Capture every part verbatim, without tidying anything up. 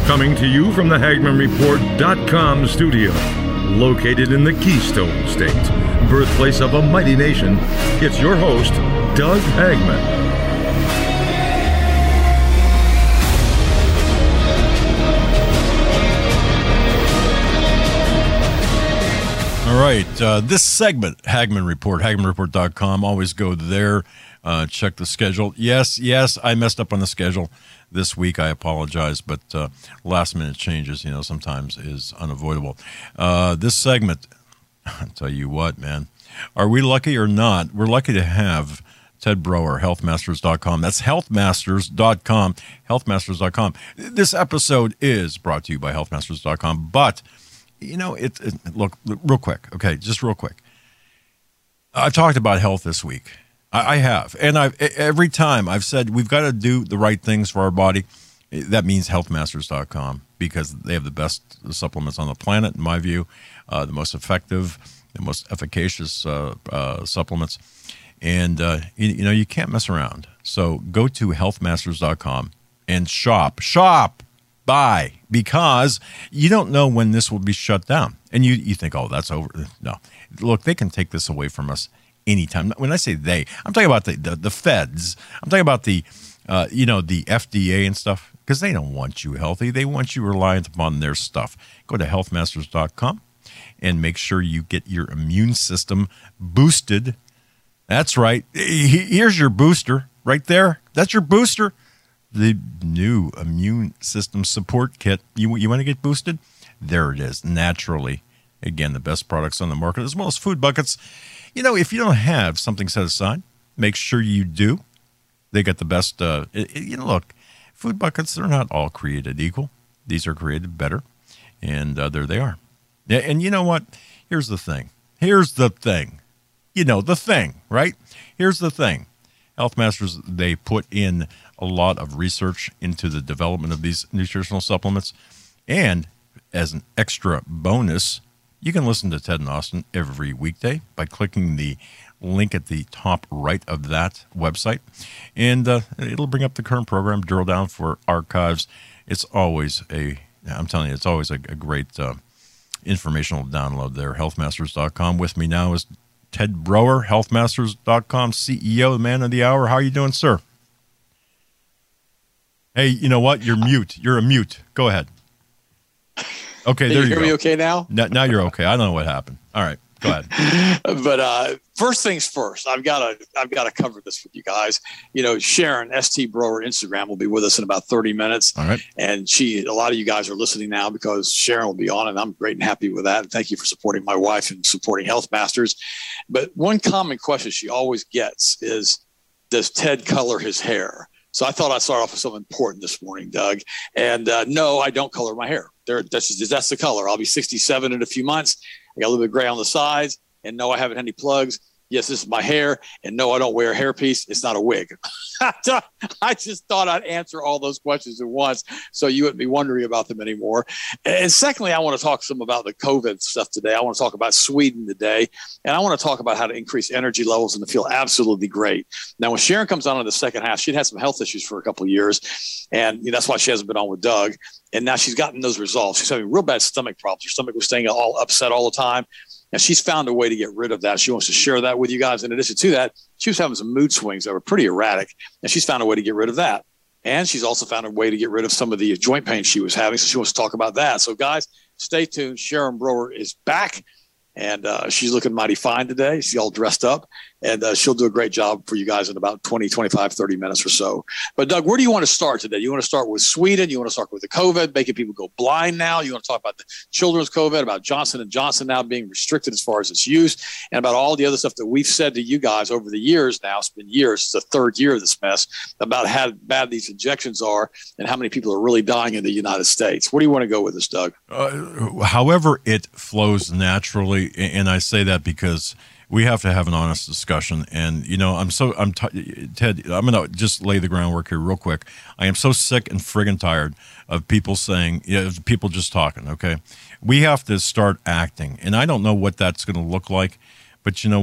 Coming to you from the Hagman Report dot com studio, located in the Keystone State, birthplace of a mighty nation, it's your host, Doug Hagman. All right, uh, this segment, Hagman Report, Hagman Report dot com, always go there, uh, check the schedule. Yes, yes, I messed up on the schedule this week. I apologize, but uh, last-minute changes, you know, sometimes is unavoidable. Uh, this segment, I'll tell you what, man, are we lucky or not? We're lucky to have Ted Broer, health masters dot com. That's health masters dot com, health masters dot com. This episode is brought to you by health masters dot com, but you know, it, it look, real quick, okay, just real quick. I've talked about health this week. I, I have. And I've every time I've said we've got to do the right things for our body. That means health masters dot com because they have the best supplements on the planet, in my view, uh, the most effective, the most efficacious uh, uh, supplements. And, uh, you, you know, you can't mess around. So go to health masters dot com and shop. Shop! Buy, because you don't know when this will be shut down. And you, you think, oh, that's over. No. Look, they can take this away from us anytime. When I say they, I'm talking about the, the, the feds. I'm talking about the, uh, you know, the F D A and stuff, because they don't want you healthy. They want you reliant upon their stuff. Go to health masters dot com and make sure you get your immune system boosted. That's right. Here's your booster right there. That's your booster. The new immune system support kit. You, you want to get boosted? There it is, naturally. Again, the best products on the market, as well as food buckets. You know, if you don't have something set aside, make sure you do. They got the best, uh, it, you know, look, food buckets, they're not all created equal. These are created better, and uh, there they are. Yeah, and you know what? Here's the thing. Here's the thing. You know, the thing, right? Here's the thing. Health Masters, they put in a lot of research into the development of these nutritional supplements. And as an extra bonus, you can listen to Ted and Austin every weekday by clicking the link at the top right of that website. And uh, it'll bring up the current program, drill down for archives. It's always a, I'm telling you, it's always a, a great uh, informational download there, health masters dot com. With me now is Ted Broer, health masters dot com C E O, the man of the hour. How are you doing, sir? Hey, you know what? You're mute. You're a mute. Go ahead. Okay, there you, you go. Can you hear me okay now? now? Now you're okay. I don't know what happened. All right, go ahead. But uh, first things first, I've got to I've got to cover this with you guys. You know, Sharon S T Broer Instagram will be with us in about thirty minutes. All right. And she, a lot of you guys are listening now because Sharon will be on, and I'm great and happy with that. And thank you for supporting my wife and supporting Health Masters. But one common question she always gets is, does Ted color his hair? So I thought I'd start off with something important this morning, Doug. And uh, no, I don't color my hair. There, that's, just, that's the color. I'll be sixty-seven in a few months. I got a little bit of gray on the sides. And no, I haven't had any plugs. Yes, this is my hair. And no, I don't wear a hairpiece. It's not a wig. I just thought I'd answer all those questions at once so you wouldn't be wondering about them anymore. And secondly, I want to talk some about the COVID stuff today. I want to talk about Sweden today. And I want to talk about how to increase energy levels and to feel absolutely great. Now, when Sharon comes on in the second half, she'd had some health issues for a couple of years. And you know, that's why she hasn't been on with Doug. And now she's gotten those resolved. She's having real bad stomach problems. Her stomach was staying all upset all the time. And she's found a way to get rid of that. She wants to share that with you guys. In addition to that, she was having some mood swings that were pretty erratic. And she's found a way to get rid of that. And she's also found a way to get rid of some of the joint pain she was having. So she wants to talk about that. So guys, stay tuned. Sharon Broer is back. And uh, she's looking mighty fine today. She's all dressed up. And uh, she'll do a great job for you guys in about twenty, twenty-five, thirty minutes or so. But, Doug, where do you want to start today? You want to start with Sweden? You want to start with the COVID, making people go blind now? You want to talk about the children's COVID, about Johnson and Johnson now being restricted as far as its use, and about all the other stuff that we've said to you guys over the years now. It's been years. It's the third year of this mess about how bad these injections are and how many people are really dying in the United States. Where do you want to go with this, Doug? Uh, however it flows naturally, and I say that because we have to have an honest discussion. And, you know, I'm so, I'm, t- Ted, I'm going to just lay the groundwork here real quick. I am so sick and friggin' tired of people saying, you know, people just talking, okay? We have to start acting. And I don't know what that's going to look like, but you know what?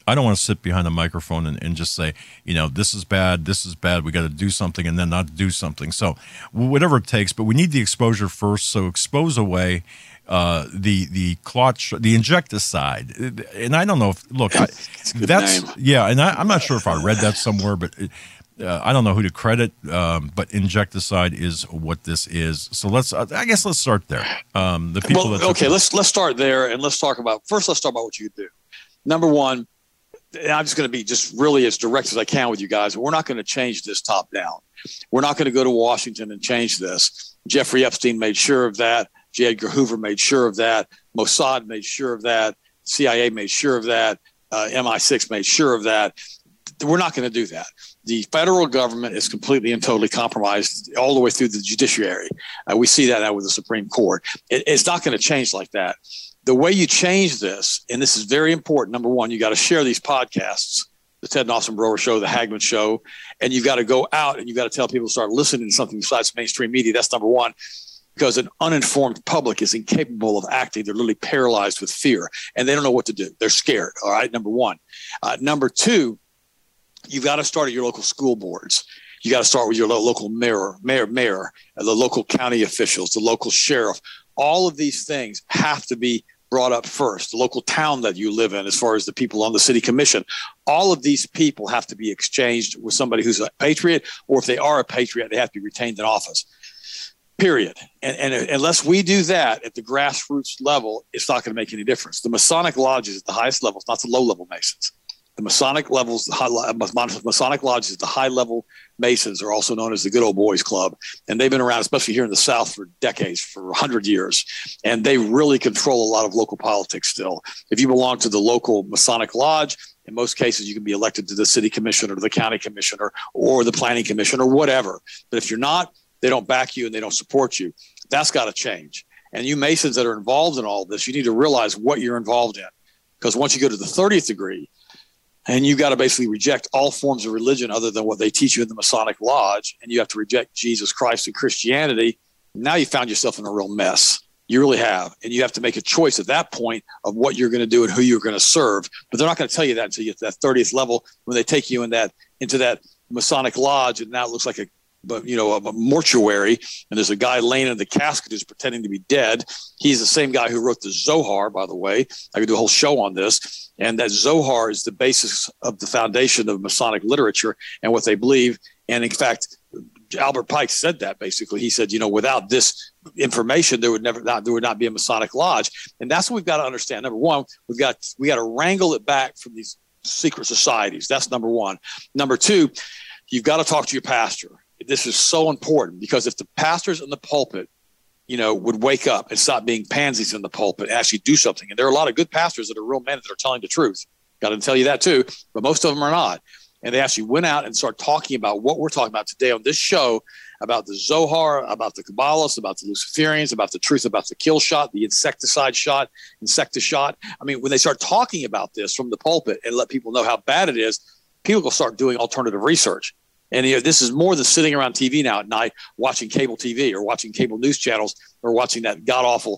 I don't want to sit behind a microphone and, and just say, you know, this is bad, this is bad, we got to do something, and then not do something. So whatever it takes, but we need the exposure first. So expose away uh, the the clot, sh- the injecticide. And I don't know if, look, I, that's, name. yeah, and I, I'm not sure if I read that somewhere, but it, uh, I don't know who to credit, um, but injecticide is what this is. So let's, uh, I guess let's start there. Um, the people well, that okay, let's let's start there, and let's talk about, first let's talk about what you do. Number one, and I'm just going to be just really as direct as I can with you guys. We're not going to change this top down. We're not going to go to Washington and change this. Jeffrey Epstein made sure of that. J. Edgar Hoover made sure of that. Mossad made sure of that. C I A made sure of that. Uh, M I six made sure of that. We're not going to do that. The federal government is completely and totally compromised all the way through the judiciary. Uh, we see that now with the Supreme Court. It, it's not going to change like that. The way you change this, and this is very important, number one, you got to share these podcasts, the Ted and Austin Broer Show, the Hagmann Show, and you've got to go out and you got to tell people to start listening to something besides mainstream media. That's number one, because an uninformed public is incapable of acting. They're literally paralyzed with fear, and they don't know what to do. They're scared, all right, number one. Uh, number two, you've got to start at your local school boards. You got to start with your lo- local mayor, mayor, mayor, uh, the local county officials, the local sheriff. All of these things have to be brought up first. The local town that you live in, as far as the people on the city commission, all of these people have to be exchanged with somebody who's a patriot, or if they are a patriot, they have to be retained in office. Period. And, and unless we do that at the grassroots level, it's not going to make any difference. The Masonic lodges at the highest levels, not the low-level Masons. The Masonic levels, the high, Masonic lodges, the high-level Masons are also known as the Good Old Boys Club, and they've been around, especially here in the South, for decades, for a hundred years, and they really control a lot of local politics still. If you belong to the local Masonic lodge, in most cases, you can be elected to the city commission or the county commissioner or the planning commission or whatever. But if you're not, they don't back you and they don't support you. That's got to change. And you Masons that are involved in all of this, you need to realize what you're involved in, because once you go to the thirtieth degree, and you got to basically reject all forms of religion other than what they teach you in the Masonic Lodge, and you have to reject Jesus Christ and Christianity, now you found yourself in a real mess. You really have. And you have to make a choice at that point of what you're going to do and who you're going to serve. But they're not going to tell you that until you get to that thirtieth level, when they take you in that into that Masonic Lodge, and now it looks like a but you know, a, a mortuary, and there's a guy laying in the casket who's pretending to be dead. He's the same guy who wrote the Zohar, by the way. I could do a whole show on this. And that Zohar is the basis of the foundation of Masonic literature and what they believe. And in fact, Albert Pike said that basically. He said, you know, without this information, there would never not there would not be a Masonic lodge. And that's what we've got to understand. Number one, we've got we got to wrangle it back from these secret societies. That's number one. Number two, you've got to talk to your pastor. This is so important, because if the pastors in the pulpit, you know, would wake up and stop being pansies in the pulpit and actually do something. And there are a lot of good pastors that are real men that are telling the truth. Got to tell you that too, but most of them are not. And they actually went out and started talking about what we're talking about today on this show, about the Zohar, about the Kabbalists, about the Luciferians, about the truth about the kill shot, the insecticide shot, insectishot. I mean, when they start talking about this from the pulpit and let people know how bad it is, people will start doing alternative research. And you know, this is more than sitting around T V now at night watching cable T V or watching cable news channels or watching that god-awful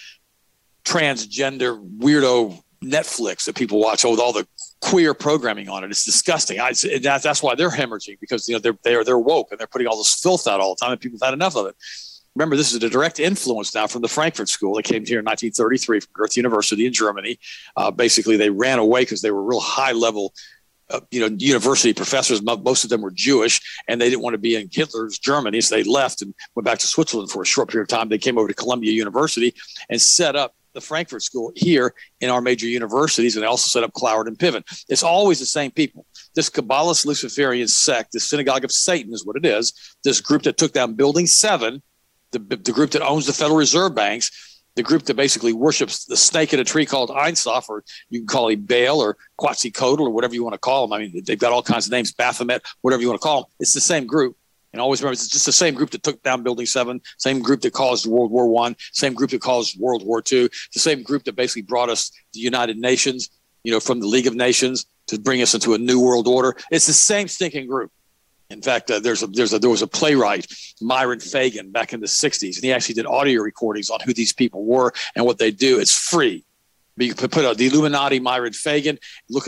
transgender weirdo Netflix that people watch with all the queer programming on it. It's disgusting. I, that, that's why they're hemorrhaging, because you know they're they're they're woke and they're putting all this filth out all the time, and people have had enough of it. Remember, this is a direct influence now from the Frankfurt School. They came here in nineteen thirty-three from Goethe University in Germany. Uh, basically, they ran away because they were real high-level Uh, you know, university professors. Most of them were Jewish, and they didn't want to be in Hitler's Germany, so they left and went back to Switzerland for a short period of time. They came over to Columbia University and set up the Frankfurt School here in our major universities, and they also set up Cloward and Piven. It's always the same people. This Kabbalist Luciferian sect, the Synagogue of Satan is what it is. This group that took down Building seven, the, the group that owns the Federal Reserve Banks, the group that basically worships the snake in a tree called Ein Sof, or you can call him Baal or Quetzalcoatl or whatever you want to call him. I mean, they've got all kinds of names, Baphomet, whatever you want to call them. It's the same group. And always remember, it's just the same group that took down Building seven, same group that caused World War One, same group that caused World War Two, the same group that basically brought us the United Nations, you know, from the League of Nations to bring us into a new world order. It's the same stinking group. In fact, uh, there's a, there's a, there was a playwright, Myron Fagan, back in the sixties, and he actually did audio recordings on who these people were and what they do. It's free. You can put out the Illuminati, Myron Fagan, look it up.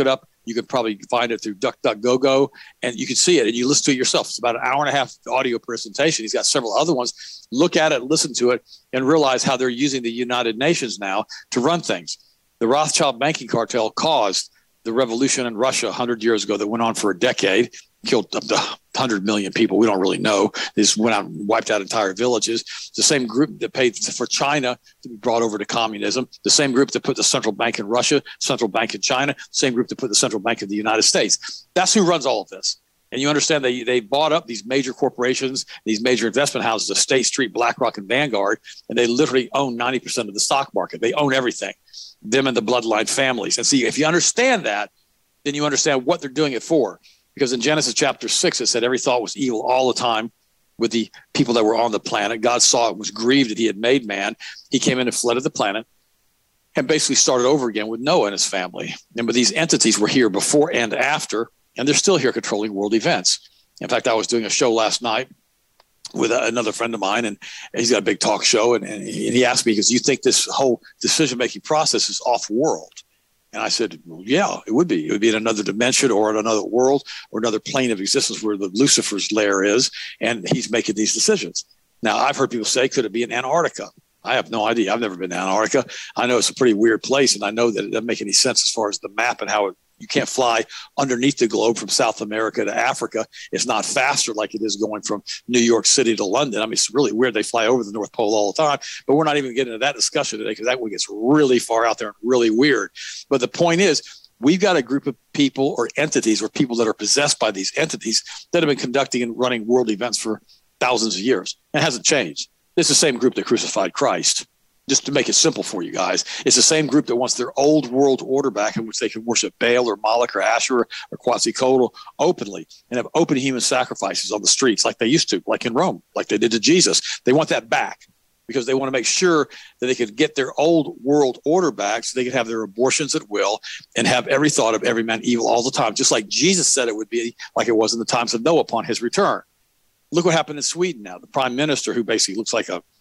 You can probably find it through DuckDuckGo, and you can see it, and you listen to it yourself. It's about an hour and a half audio presentation. He's got several other ones. Look at it, listen to it, and realize how they're using the United Nations now to run things. The Rothschild banking cartel caused the revolution in Russia one hundred years ago that went on for a decade, killed up to one hundred million people. We don't really know. They just went out and wiped out entire villages. It's the same group that paid for China to be brought over to communism, the same group that put the central bank in Russia, central bank in China, the same group that put the central bank in the United States. That's who runs all of this. And you understand they they bought up these major corporations, these major investment houses of State Street, BlackRock, and Vanguard, and they literally own ninety percent of the stock market. They own everything, them and the bloodline families. And see, if you understand that, then you understand what they're doing it for. Because in Genesis chapter six, it said every thought was evil all the time with the people that were on the planet. God saw it, was grieved that he had made man. He came in and flooded the planet and basically started over again with Noah and his family. And but these entities were here before and after, and they're still here controlling world events. In fact, I was doing a show last night with a, another friend of mine, and he's got a big talk show. And, and he asked me, because you think this whole decision-making process is off-world? And I said, well, yeah, it would be. It would be in another dimension or in another world or another plane of existence where the Lucifer's lair is, and he's making these decisions. Now, I've heard people say, could it be in Antarctica? I have no idea. I've never been to Antarctica. I know it's a pretty weird place, and I know that it doesn't make any sense as far as the map and how it, you can't fly underneath the globe from South America to Africa. It's not faster like it is going from New York City to London. I mean, it's really weird. They fly over the North Pole all the time, but we're not even getting into that discussion today because that one gets really far out there and really weird. But the point is, we've got a group of people or entities or people that are possessed by these entities that have been conducting and running world events for thousands of years. It hasn't changed. It's the same group that crucified Christ. Just to make it simple for you guys, it's the same group that wants their old world order back in which they can worship Baal or Moloch or Asherah or Quetzalcoatl openly and have open human sacrifices on the streets like they used to, like in Rome, like they did to Jesus. They want that back because they want to make sure that they could get their old world order back so they could have their abortions at will and have every thought of every man evil all the time, just like Jesus said it would be, like it was in the times of Noah upon his return. Look what happened in Sweden now. The prime minister, who basically looks like a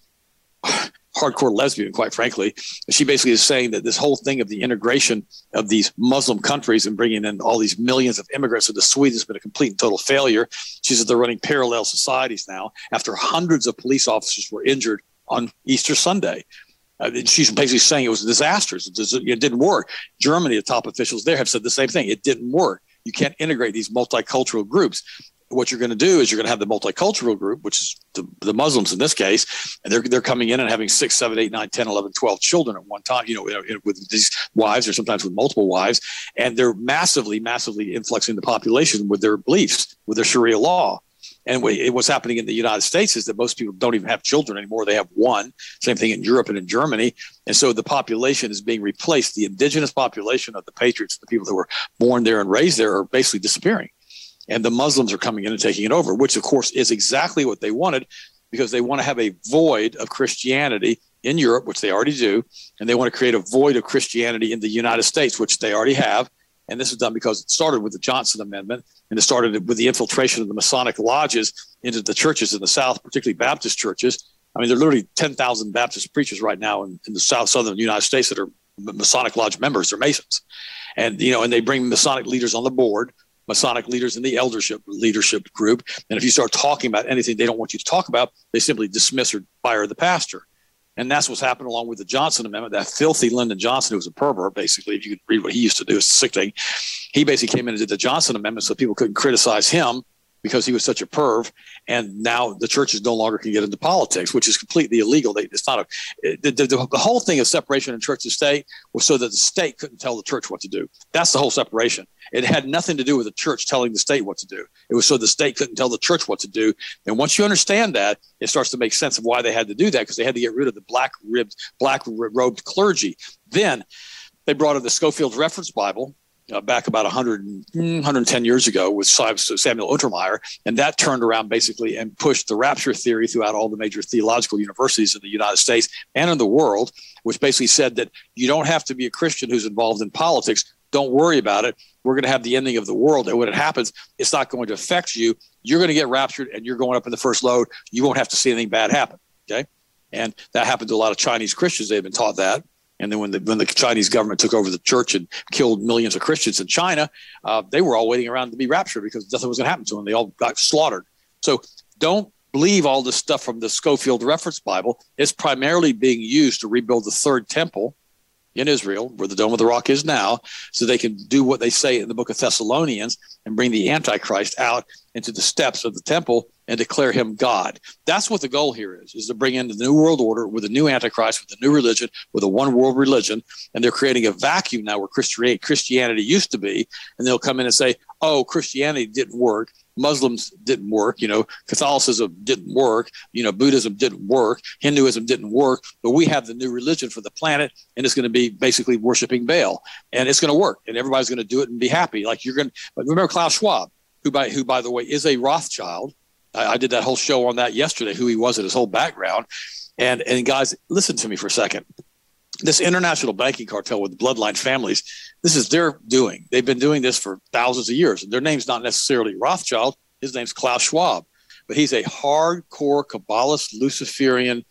hardcore lesbian, quite frankly, she basically is saying that this whole thing of the integration of these Muslim countries and bringing in all these millions of immigrants into Sweden has been a complete and total failure. She says they're running parallel societies now after hundreds of police officers were injured on Easter Sunday. Uh, she's basically saying it was a disaster. It didn't work. Germany, the top officials there have said the same thing. It didn't work. You can't integrate these multicultural groups. What you're going to do is you're going to have the multicultural group, which is the, the Muslims in this case, and they're they're coming in and having six, seven, eight, nine, ten, eleven, twelve children at one time, you know, with these wives or sometimes with multiple wives. And they're massively, massively influxing the population with their beliefs, with their Sharia law. And what's happening in the United States is that most people don't even have children anymore. They have one. Same thing in Europe and in Germany. And so the population is being replaced. The indigenous population of the patriots, the people that were born there and raised there, are basically disappearing. And the Muslims are coming in and taking it over, which, of course, is exactly what they wanted, because they want to have a void of Christianity in Europe, which they already do. And they want to create a void of Christianity in the United States, which they already have. And this is done because it started with the Johnson Amendment, and it started with the infiltration of the Masonic lodges into the churches in the South, particularly Baptist churches. I mean, there are literally ten thousand Baptist preachers right now in, in the South Southern United States that are Masonic Lodge members. They're Masons. And, you know, and they bring Masonic leaders on the board, Masonic leaders in the eldership leadership group. And if you start talking about anything they don't want you to talk about, they simply dismiss or fire the pastor. And that's what's happened along with the Johnson Amendment. That filthy Lyndon Johnson, who was a pervert, basically, if you could read what he used to do, it's a sick thing. He basically came in and did the Johnson Amendment so people couldn't criticize him because he was such a perv. And now the churches no longer can get into politics, which is completely illegal. They, it's not a the, the, the whole thing of separation in church and state was so that the state couldn't tell the church what to do. That's the whole separation. It had nothing to do with the church telling the state what to do. It was so the state couldn't tell the church what to do. And once you understand that, it starts to make sense of why they had to do that, because they had to get rid of the black-ribbed, black-robed clergy. Then they brought in the Schofield Reference Bible uh, back about one hundred, one hundred ten years ago with Samuel Untermeyer, and that turned around basically and pushed the rapture theory throughout all the major theological universities in the United States and in the world, which basically said that you don't have to be a Christian who's involved in politics. Don't worry about it. We're going to have the ending of the world. And when it happens, it's not going to affect you. You're going to get raptured and you're going up in the first load. You won't have to see anything bad happen. Okay. And that happened to a lot of Chinese Christians. They've been taught that. And then when the when the Chinese government took over the church and killed millions of Christians in China, uh, they were all waiting around to be raptured because nothing was going to happen to them. They all got slaughtered. So don't believe all this stuff from the Scofield Reference Bible. It's primarily being used to rebuild the third temple in Israel, where the Dome of the Rock is now, so they can do what they say in the book of Thessalonians and bring the Antichrist out into the steps of the temple and declare him God. That's what the goal here is, is to bring in the new world order with a new Antichrist, with a new religion, with a one world religion. And they're creating a vacuum now where Christianity used to be. And they'll come in and say, oh, Christianity didn't work. Muslims didn't work, you know, Catholicism didn't work, you know, Buddhism didn't work, Hinduism didn't work, but we have the new religion for the planet, and it's going to be basically worshiping Baal, and it's going to work, and everybody's going to do it and be happy. Like you're going to, but remember Klaus Schwab, who by, who by the way is a Rothschild. I, I did that whole show on that yesterday, who he was and his whole background. And, and guys, listen to me for a second. This international banking cartel with the bloodline families, this is their doing. They've been doing this for thousands of years. And their name's not necessarily Rothschild. His name's Klaus Schwab. But he's a hardcore Kabbalist, Luciferian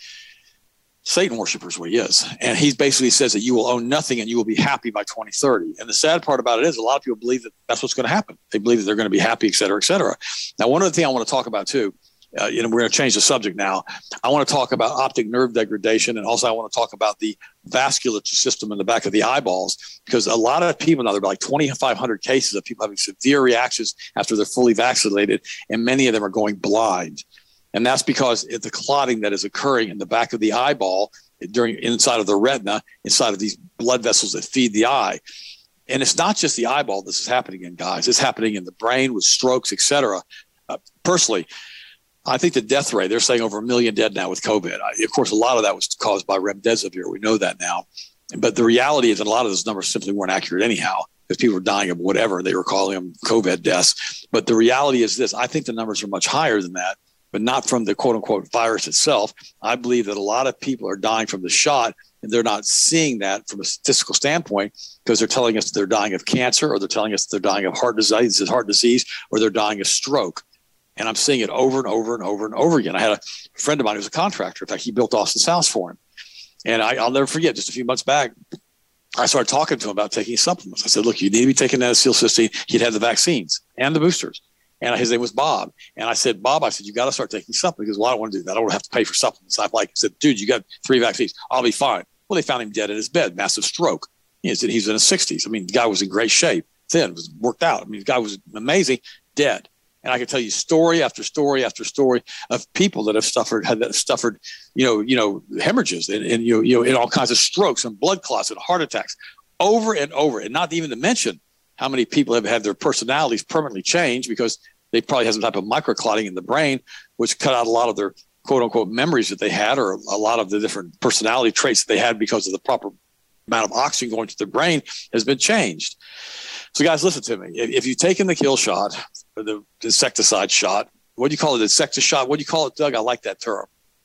Satan worshiper is what he is. And he basically says that you will own nothing and you will be happy by twenty thirty. And the sad part about it is a lot of people believe that that's what's going to happen. They believe that they're going to be happy, et cetera, et cetera. Now, one other thing I want to talk about, too, Uh, you know, we're going to change the subject now. I want to talk about optic nerve degradation, and also I want to talk about the vascular system in the back of the eyeballs, because a lot of people now, there are like twenty-five hundred cases of people having severe reactions after they're fully vaccinated, and many of them are going blind. And that's because it's the clotting that is occurring in the back of the eyeball during inside of the retina, inside of these blood vessels that feed the eye. And it's not just the eyeball this is happening in, guys. It's happening in the brain with strokes, et cetera. Uh, personally, I think the death rate, they're saying over a million dead now with COVID. I, of course, a lot of that was caused by remdesivir. We know that now. But the reality is that a lot of those numbers simply weren't accurate anyhow, because people were dying of whatever. They were calling them COVID deaths. But the reality is this. I think the numbers are much higher than that, but not from the quote-unquote virus itself. I believe that a lot of people are dying from the shot, and they're not seeing that from a statistical standpoint, because they're telling us that they're dying of cancer, or they're telling us they're dying of heart disease, heart disease, or they're dying of stroke. And I'm seeing it over and over and over and over again. I had a friend of mine who was a contractor. In fact, he built Austin's house for him. And I, I'll never forget, just a few months back, I started talking to him about taking supplements. I said, look, you need to be taking acetylcysteine. He'd had the vaccines and the boosters. And his name was Bob. And I said, Bob, I said, you got to start taking supplements. He goes, well, I don't want to do that. I don't have to pay for supplements. I'm like, I said, dude, you got three vaccines. I'll be fine. Well, they found him dead in his bed, massive stroke. He was in his sixties. I mean, the guy was in great shape, thin, was worked out. I mean, the guy was amazing, dead. And I can tell you story after story after story of people that have suffered, had that suffered, you know, you know, hemorrhages and, and you know, you know, and all kinds of strokes and blood clots and heart attacks over and over. And not even to mention how many people have had their personalities permanently changed because they probably have some type of microclotting in the brain, which cut out a lot of their quote unquote memories that they had, or a lot of the different personality traits that they had because of the proper amount of oxygen going to their brain has been changed. So guys, listen to me. If, if you've taken the kill shot, or the insecticide shot, what do you call it? Insecticide shot? What do you call it, Doug? I like that term.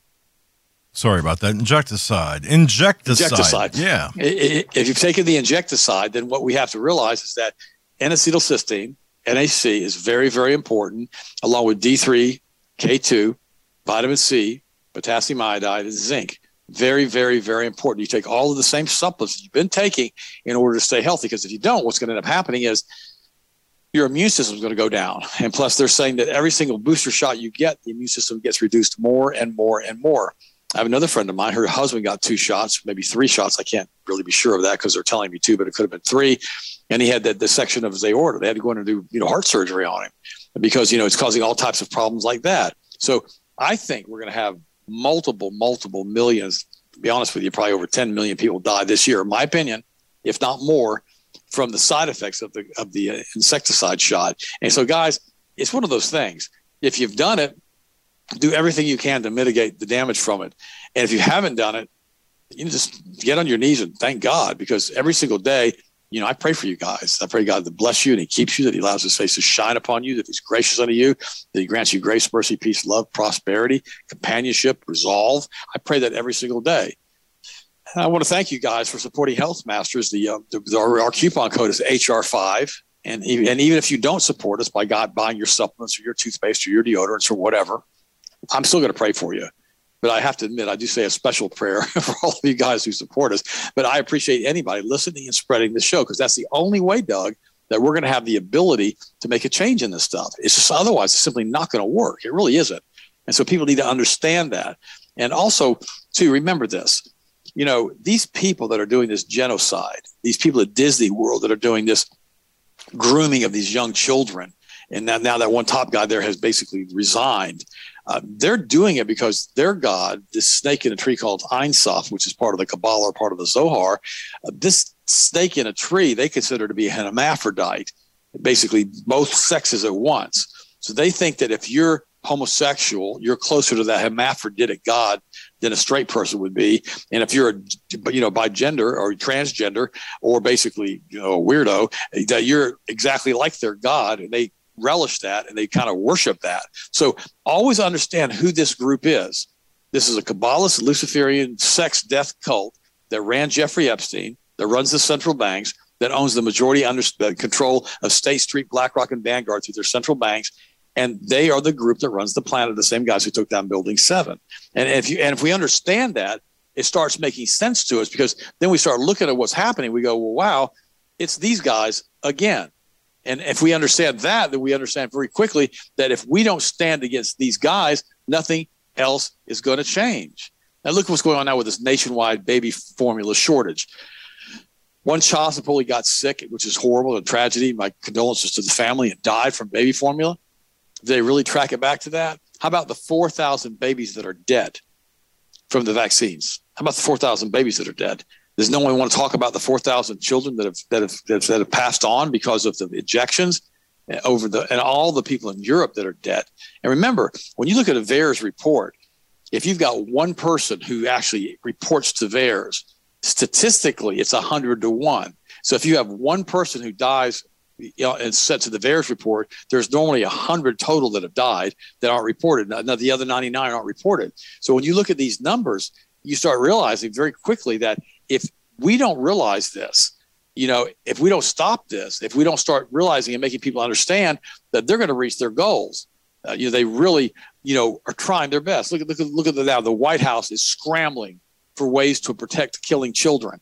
Sorry about that. Injecticide. Injecticide. Injecticide. Yeah. If you've taken the injecticide, then what we have to realize is that N-acetylcysteine, N A C, is very, very important, along with D three, K two, vitamin C, potassium iodide, and zinc. Very, very, very important. You take all of the same supplements that you've been taking in order to stay healthy, because if you don't, what's going to end up happening is your immune system is going to go down. And plus, they're saying that every single booster shot you get, the immune system gets reduced more and more and more. I have another friend of mine, her husband got two shots, maybe three shots. I can't really be sure of that because they're telling me two, but it could have been three. And he had the, the section of his aorta. They had to go in and do, you know, heart surgery on him because, you know, it's causing all types of problems like that. So I think we're going to have multiple, multiple millions, to be honest with you, probably over ten million people die this year, in my opinion, if not more, from the side effects of the of the insecticide shot. And so, guys, it's one of those things. If you've done it, do everything you can to mitigate the damage from it. And if you haven't done it, you just get on your knees and thank God, because every single day, you know, I pray for you guys. I pray God to bless you and he keeps you, that he allows his face to shine upon you, that he's gracious unto you, that he grants you grace, mercy, peace, love, prosperity, companionship, resolve. I pray that every single day. And I want to thank you guys for supporting Health Masters. The, uh, the our, our coupon code is H R five. And even, and even if you don't support us by God buying your supplements or your toothpaste or your deodorants or whatever, I'm still going to pray for you. But I have to admit, I do say a special prayer for all of you guys who support us. But I appreciate anybody listening and spreading the show, because that's the only way, Doug, that we're going to have the ability to make a change in this stuff. It's just otherwise it's simply not going to work. It really isn't. And so people need to understand that. And also, to remember this, you know, these people that are doing this genocide, these people at Disney World that are doing this grooming of these young children, and now, now that one top guy there has basically resigned, uh, they're doing it because their god, this snake in a tree called Ein Sof, which is part of the Kabbalah or part of the Zohar, uh, this snake in a tree they consider to be an hermaphrodite, basically both sexes at once. So they think that if you're homosexual, you're closer to that hermaphroditic god than a straight person would be. And if you're a, you know, bigender or transgender or basically, you know, a weirdo, that you're exactly like their god, and they relish that and they kind of worship that. So always understand who this group is. This is a Kabbalist Luciferian sex death cult that ran Jeffrey Epstein, that runs the central banks, that owns the majority under uh, control of State Street, BlackRock, and Vanguard through their central banks. And they are the group that runs the planet, the same guys who took down Building seven. And if you and if we understand that, it starts making sense to us, because then we start looking at what's happening. We go, well, wow, it's these guys again. And if we understand that, then we understand very quickly that if we don't stand against these guys, nothing else is going to change. Now, look what's going on now with this nationwide baby formula shortage. One child supposedly got sick, which is horrible, a tragedy. My condolences to the family, and died from baby formula. Did they really track it back to that? How about the four thousand babies that are dead from the vaccines? How about the four thousand babies that are dead? Does no one want to talk about the four thousand children that have, that have that have passed on because of the injections over the and all the people in Europe that are dead? And remember, when you look at a VAERS report, if you've got one person who actually reports to VAERS, statistically it's a hundred to one. So if you have one person who dies, you know, and set to the VAERS report, there's normally a hundred total that have died that aren't reported. Now, the other ninety-nine aren't reported. So when you look at these numbers, you start realizing very quickly that if we don't realize this, you know, if we don't stop this, if we don't start realizing and making people understand that they're going to reach their goals, uh, you know, they really, you know, are trying their best. Look at look at look at the now. The White House is scrambling for ways to protect killing children.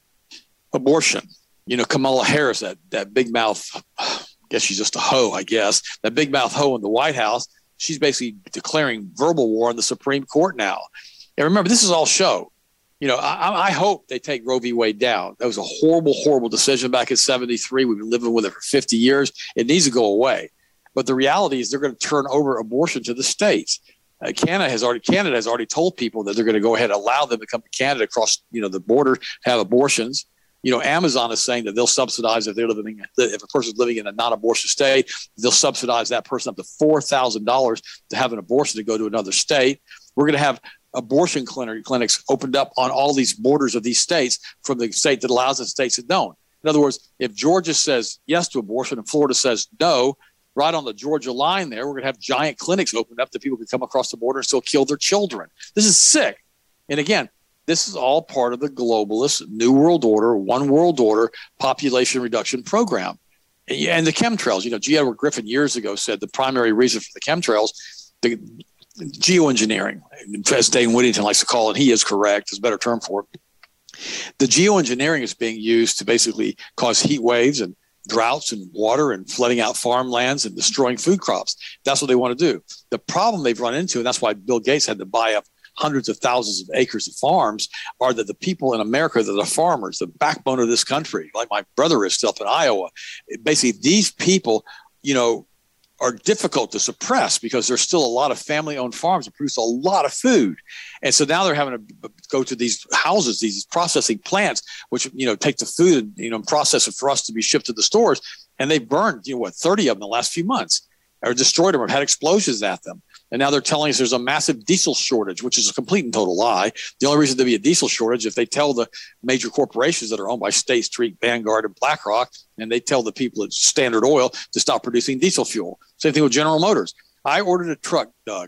Abortion. You know, Kamala Harris, that that big mouth, I guess she's just a hoe, I guess, that big mouth hoe in the White House, she's basically declaring verbal war on the Supreme Court now. And remember, this is all show. You know, I, I hope they take Roe v. Wade down. That was a horrible, horrible decision back in seventy-three. We've been living with it for fifty years. It needs to go away. But the reality is they're going to turn over abortion to the states. Uh, Canada has already Canada has already told people that they're going to go ahead and allow them to come to Canada across, you know, the border, have abortions. You know, Amazon is saying that they'll subsidize if they're living, if a person's living in a non-abortion state, they'll subsidize that person up to four thousand dollars to have an abortion to go to another state. We're going to have abortion clinic, clinics opened up on all these borders of these states, from the state that allows it, states that don't. In other words, if Georgia says yes to abortion and Florida says no, right on the Georgia line there, we're going to have giant clinics opened up that people can come across the border and still kill their children. This is sick. And again, this is all part of the globalist New World Order, One World Order population reduction program. And the chemtrails, you know, G. Edward Griffin years ago said the primary reason for the chemtrails, the geoengineering, as Dane Whittington likes to call it, he is correct, there's a better term for it. The geoengineering is being used to basically cause heat waves and droughts and water and flooding out farmlands and destroying food crops. That's what they want to do. The problem they've run into, and that's why Bill Gates had to buy up hundreds of thousands of acres of farms, are that the people in America that are farmers, the backbone of this country, like my brother is still up in Iowa, basically these people, you know, are difficult to suppress because there's still a lot of family-owned farms that produce a lot of food. And so now they're having to go to these houses, these processing plants, which, you know, take the food and, you know, process it for us to be shipped to the stores. And they burned, you know, what, thirty of them in the last few months, or destroyed them or had explosions at them. And now they're telling us there's a massive diesel shortage, which is a complete and total lie. The only reason there'd be a diesel shortage if they tell the major corporations that are owned by State Street, Vanguard, and BlackRock, and they tell the people at Standard Oil to stop producing diesel fuel. Same thing with General Motors. I ordered a truck, Doug,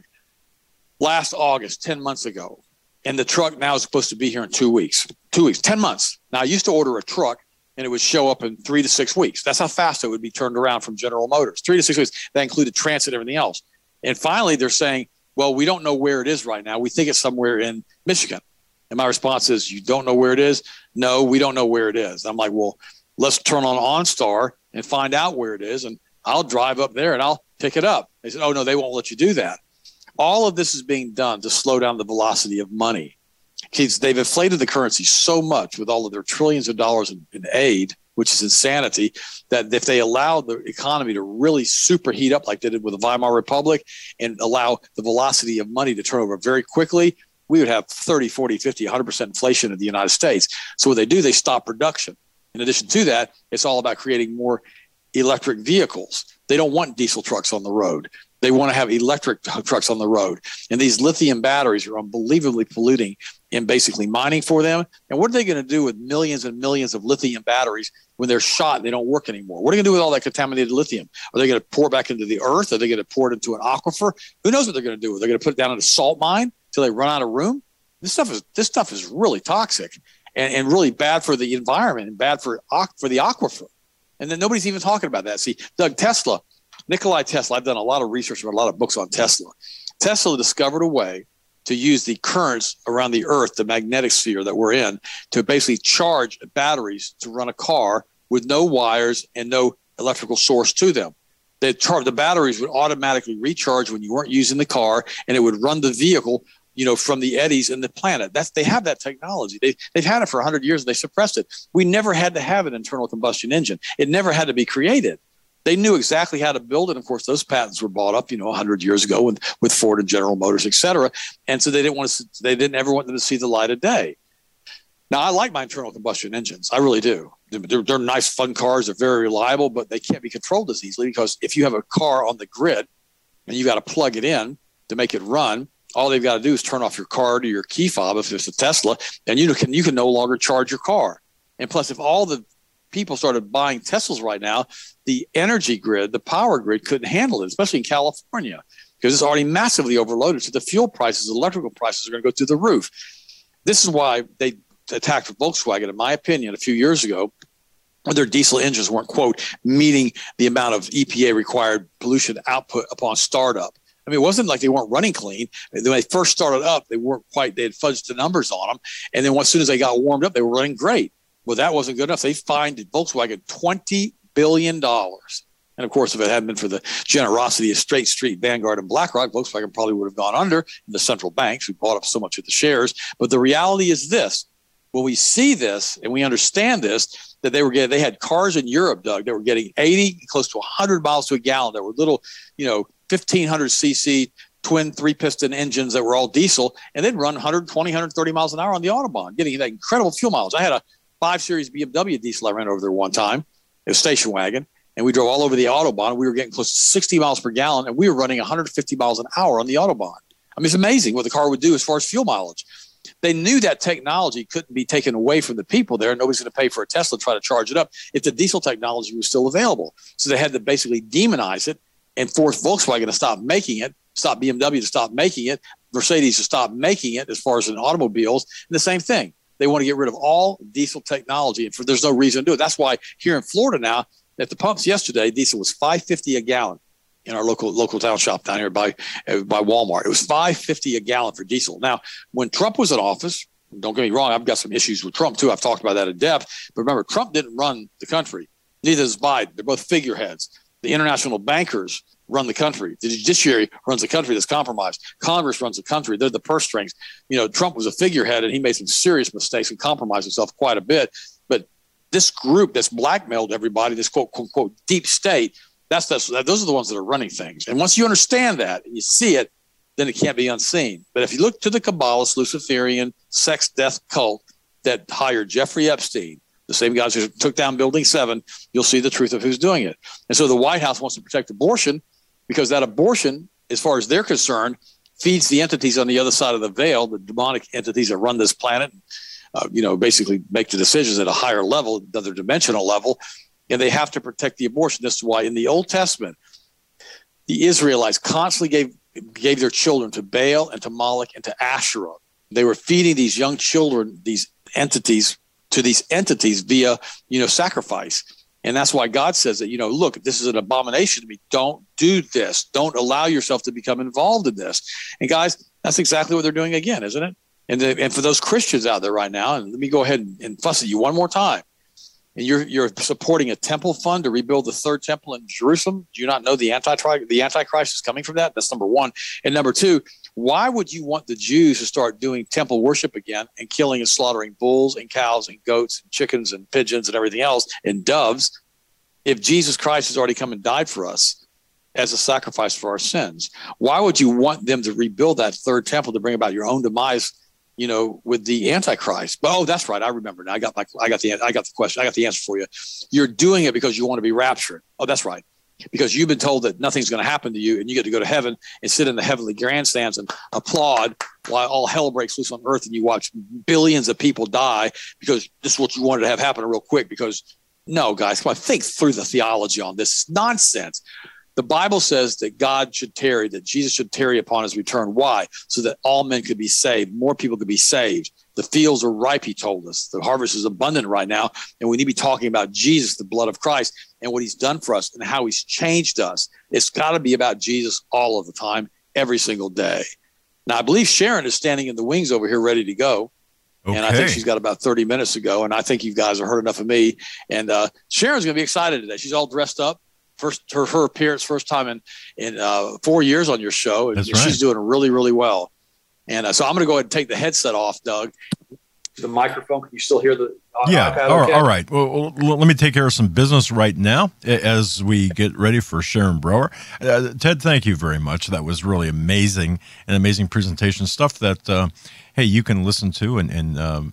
last August, ten months ago. And the truck now is supposed to be here in two weeks. Two weeks, ten months. Now, I used to order a truck, and it would show up in three to six weeks. That's how fast it would be turned around from General Motors. Three to six weeks. That included transit and everything else. And finally, they're saying, well, we don't know where it is right now. We think it's somewhere in Michigan. And my response is, you don't know where it is? No, we don't know where it is. I'm like, well, let's turn on OnStar and find out where it is. And I'll drive up there and I'll pick it up. They said, oh, no, they won't let you do that. All of this is being done to slow down the velocity of money. Kids, they've inflated the currency so much with all of their trillions of dollars in, in aid, which is insanity, that if they allow the economy to really superheat up like they did with the Weimar Republic and allow the velocity of money to turn over very quickly, we would have thirty, forty, fifty, one hundred percent inflation in the United States. So what they do, they stop production. In addition to that, it's all about creating more electric vehicles. They don't want diesel trucks on the road. They want to have electric trucks on the road. And these lithium batteries are unbelievably polluting in basically mining for them. And what are they going to do with millions and millions of lithium batteries when they're shot and they don't work anymore? What are they going to do with all that contaminated lithium? Are they going to pour it back into the earth? Are they going to pour it into an aquifer? Who knows what they're going to do? They're going to put it down in a salt mine until they run out of room? This stuff is this stuff is really toxic and, and really bad for the environment and bad for, for the aquifer. And then nobody's even talking about that. See, Doug, Tesla, Nikola Tesla, I've done a lot of research and a lot of books on Tesla. Tesla discovered a way to use the currents around the earth, the magnetic sphere that we're in, to basically charge batteries to run a car with no wires and no electrical source to them. They char- the batteries would automatically recharge when you weren't using the car, and it would run the vehicle, you know, from the eddies in the planet. That's they have that technology. They, they've had it for one hundred years, and they suppressed it. We never had to have an internal combustion engine. It never had to be created. They knew exactly how to build it. Of course, those patents were bought up, you know, one hundred years ago with, with Ford and General Motors, et cetera. And so they didn't want to, they didn't ever want them to see the light of day. Now, I like my internal combustion engines. I really do. They're, they're nice, fun cars. They're very reliable, but they can't be controlled as easily because if you have a car on the grid and you got to plug it in to make it run, all they've got to do is turn off your car to your key fob if it's a Tesla, and you can you can no longer charge your car. And plus, if all the people started buying Teslas right now, the energy grid, the power grid couldn't handle it, especially in California, because it's already massively overloaded. So the fuel prices, electrical prices are going to go through the roof. This is why they attacked Volkswagen, in my opinion, a few years ago, when their diesel engines weren't, quote, meeting the amount of E P A required pollution output upon startup. I mean, it wasn't like they weren't running clean. When they first started up, they weren't quite, they had fudged the numbers on them. And then as soon as they got warmed up, they were running great. Well, that wasn't good enough. They fined Volkswagen twenty billion dollars. And of course, if it hadn't been for the generosity of State Street, Vanguard, and BlackRock, Volkswagen probably would have gone under, and the central banks who bought up so much of the shares. But the reality is this. When we see this and we understand this, that they were getting, they had cars in Europe, Doug, that were getting eighty, close to one hundred miles to a gallon. That were little, you know, fifteen hundred cc twin three-piston engines that were all diesel, and they'd run one hundred twenty, one hundred thirty miles an hour on the Autobahn, getting that incredible fuel mileage. I had a five series B M W diesel I ran over there one time. It was a station wagon, and we drove all over the Autobahn. We were getting close to sixty miles per gallon, and we were running one hundred fifty miles an hour on the Autobahn. I mean, it's amazing what the car would do as far as fuel mileage. They knew that technology couldn't be taken away from the people there. Nobody's going to pay for a Tesla to try to charge it up if the diesel technology was still available. So they had to basically demonize it and force Volkswagen to stop making it, stop B M W to stop making it, Mercedes to stop making it as far as in automobiles. And the same thing. They want to get rid of all diesel technology, and for, there's no reason to do it. That's why here in Florida now, at the pumps yesterday, diesel was five fifty a gallon in our local local town shop down here by uh, by Walmart. It was five fifty a gallon for diesel. Now, when Trump was in office, don't get me wrong, I've got some issues with Trump too. I've talked about that in depth. But remember, Trump didn't run the country. Neither does Biden. They're both figureheads. The international bankers run the country. The judiciary runs the country that's compromised. Congress runs the country. They're the purse strings. You know, Trump was a figurehead, and he made some serious mistakes and compromised himself quite a bit. But this group that's blackmailed everybody, this quote, quote, quote, deep state, that's, that's those are the ones that are running things. And once you understand that and you see it, then it can't be unseen. But if you look to the Kabbalist, Luciferian, sex, death cult that hired Jeffrey Epstein, the same guys who took down Building seven, you'll see the truth of who's doing it. And so the White House wants to protect abortion because that abortion, as far as they're concerned, feeds the entities on the other side of the veil, the demonic entities that run this planet, uh, you know, basically make the decisions at a higher level, another dimensional level, and they have to protect the abortion. This is why in the Old Testament, the Israelites constantly gave gave their children to Baal and to Moloch and to Asherah. They were feeding these young children, these entities, to these entities via, you know, sacrifice. And that's why God says that, you know, look, this is an abomination to me. Don't do this. Don't allow yourself to become involved in this. And guys, that's exactly what they're doing again, isn't it? And the, and for those Christians out there right now, and let me go ahead and, and fuss at you one more time. And you're you're supporting a temple fund to rebuild the third temple in Jerusalem. Do you not know the anti the Antichrist is coming from that? That's number one. And number two, why would you want the Jews to start doing temple worship again and killing and slaughtering bulls and cows and goats and chickens and pigeons and everything else and doves if Jesus Christ has already come and died for us as a sacrifice for our sins? Why would you want them to rebuild that third temple to bring about your own demise, you know, with the Antichrist? But, oh, that's right. I remember now. I got my, I got the, I got the question. I got the answer for you. You're doing it because you want to be raptured. Oh, that's right. Because you've been told that nothing's going to happen to you and you get to go to heaven and sit in the heavenly grandstands and applaud while all hell breaks loose on earth and you watch billions of people die because this is what you wanted to have happen real quick. Because no, guys, come on, think through the theology on this. It's nonsense. The Bible says that God should tarry, that Jesus should tarry upon his return. Why? So that all men could be saved. More people could be saved. The fields are ripe, he told us. The harvest is abundant right now. And we need to be talking about Jesus, the blood of Christ, and what he's done for us and how he's changed us. It's got to be about Jesus all of the time, every single day. Now, I believe Sharon is standing in the wings over here ready to go. Okay. And I think she's got about thirty minutes to go. And I think you guys have heard enough of me. And uh, Sharon's going to be excited today. She's all dressed up. First, her, her appearance, first time in, in uh, four years on your show. And That's she's right. doing really, really well. And uh, so I'm going to go ahead and take the headset off, Doug. The microphone. Can you still hear the uh, yeah. iPad? All, Okay? all right. Well, well, let me take care of some business right now as we get ready for Sharon Brower. Uh, Ted, thank you very much. That was really amazing, an amazing presentation. Stuff that, uh, hey, you can listen to and, and um,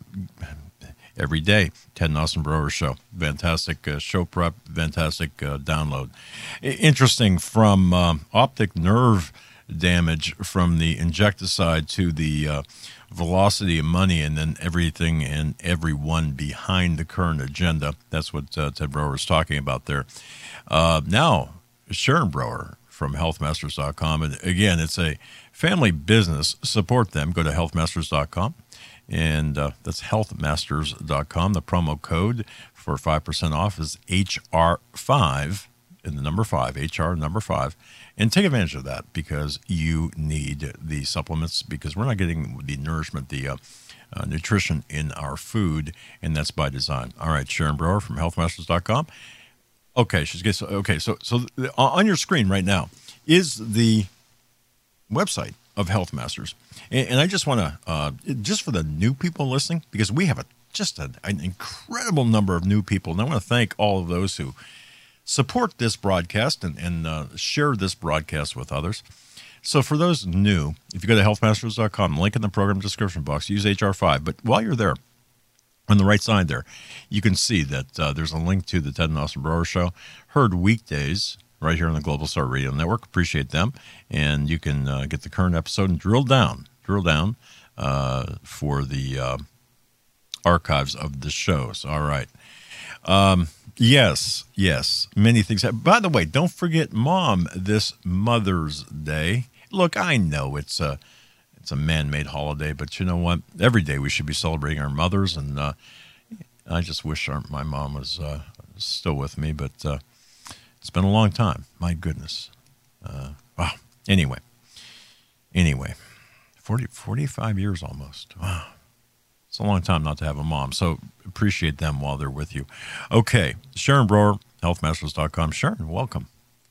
every day. Ted and Austin Brower Show. Fantastic uh, show prep, fantastic uh, download. I- interesting from um, optic nerve damage from the injecticide to the uh, velocity of money and then everything and everyone behind the current agenda. That's what uh, Ted Brower is talking about there. Uh, now, Sharon Brower from health masters dot com. And again, it's a family business. Support them. Go to health masters dot com. And uh, that's health masters dot com. The promo code for five percent off is H R five, and the number five, H R number five. And take advantage of that because you need the supplements because we're not getting the nourishment, the uh, uh, nutrition in our food, and that's by design. All right, Sharon Brower from health masters dot com. Okay, she's gets okay. So, so on your screen right now is the website of Health Masters, and, and I just want to uh, just for the new people listening because we have a just a, an incredible number of new people, and I want to thank all of those who support this broadcast and, and uh, share this broadcast with others. So for those new, if you go to health masters dot com, link in the program description box, use H R five. But while you're there, on the right side there, you can see that uh, there's a link to the Ted and Austin Brower Show, heard weekdays right here on the Global Star Radio Network. Appreciate them. And you can uh, get the current episode and drill down, drill down uh, for the uh, archives of the shows. All right. Um, yes, yes, many things. By the way, don't forget Mom this Mother's Day. Look, I know it's a it's a man-made holiday, but you know what? Every day we should be celebrating our mothers, and uh, I just wish our, my mom was uh, still with me, but uh, it's been a long time. My goodness. Uh, wow. Anyway, anyway, forty, forty-five years almost. Wow. It's a long time not to have a mom, so appreciate them while they're with you. Okay, Sharon Brower, health masters dot com. Sharon, welcome.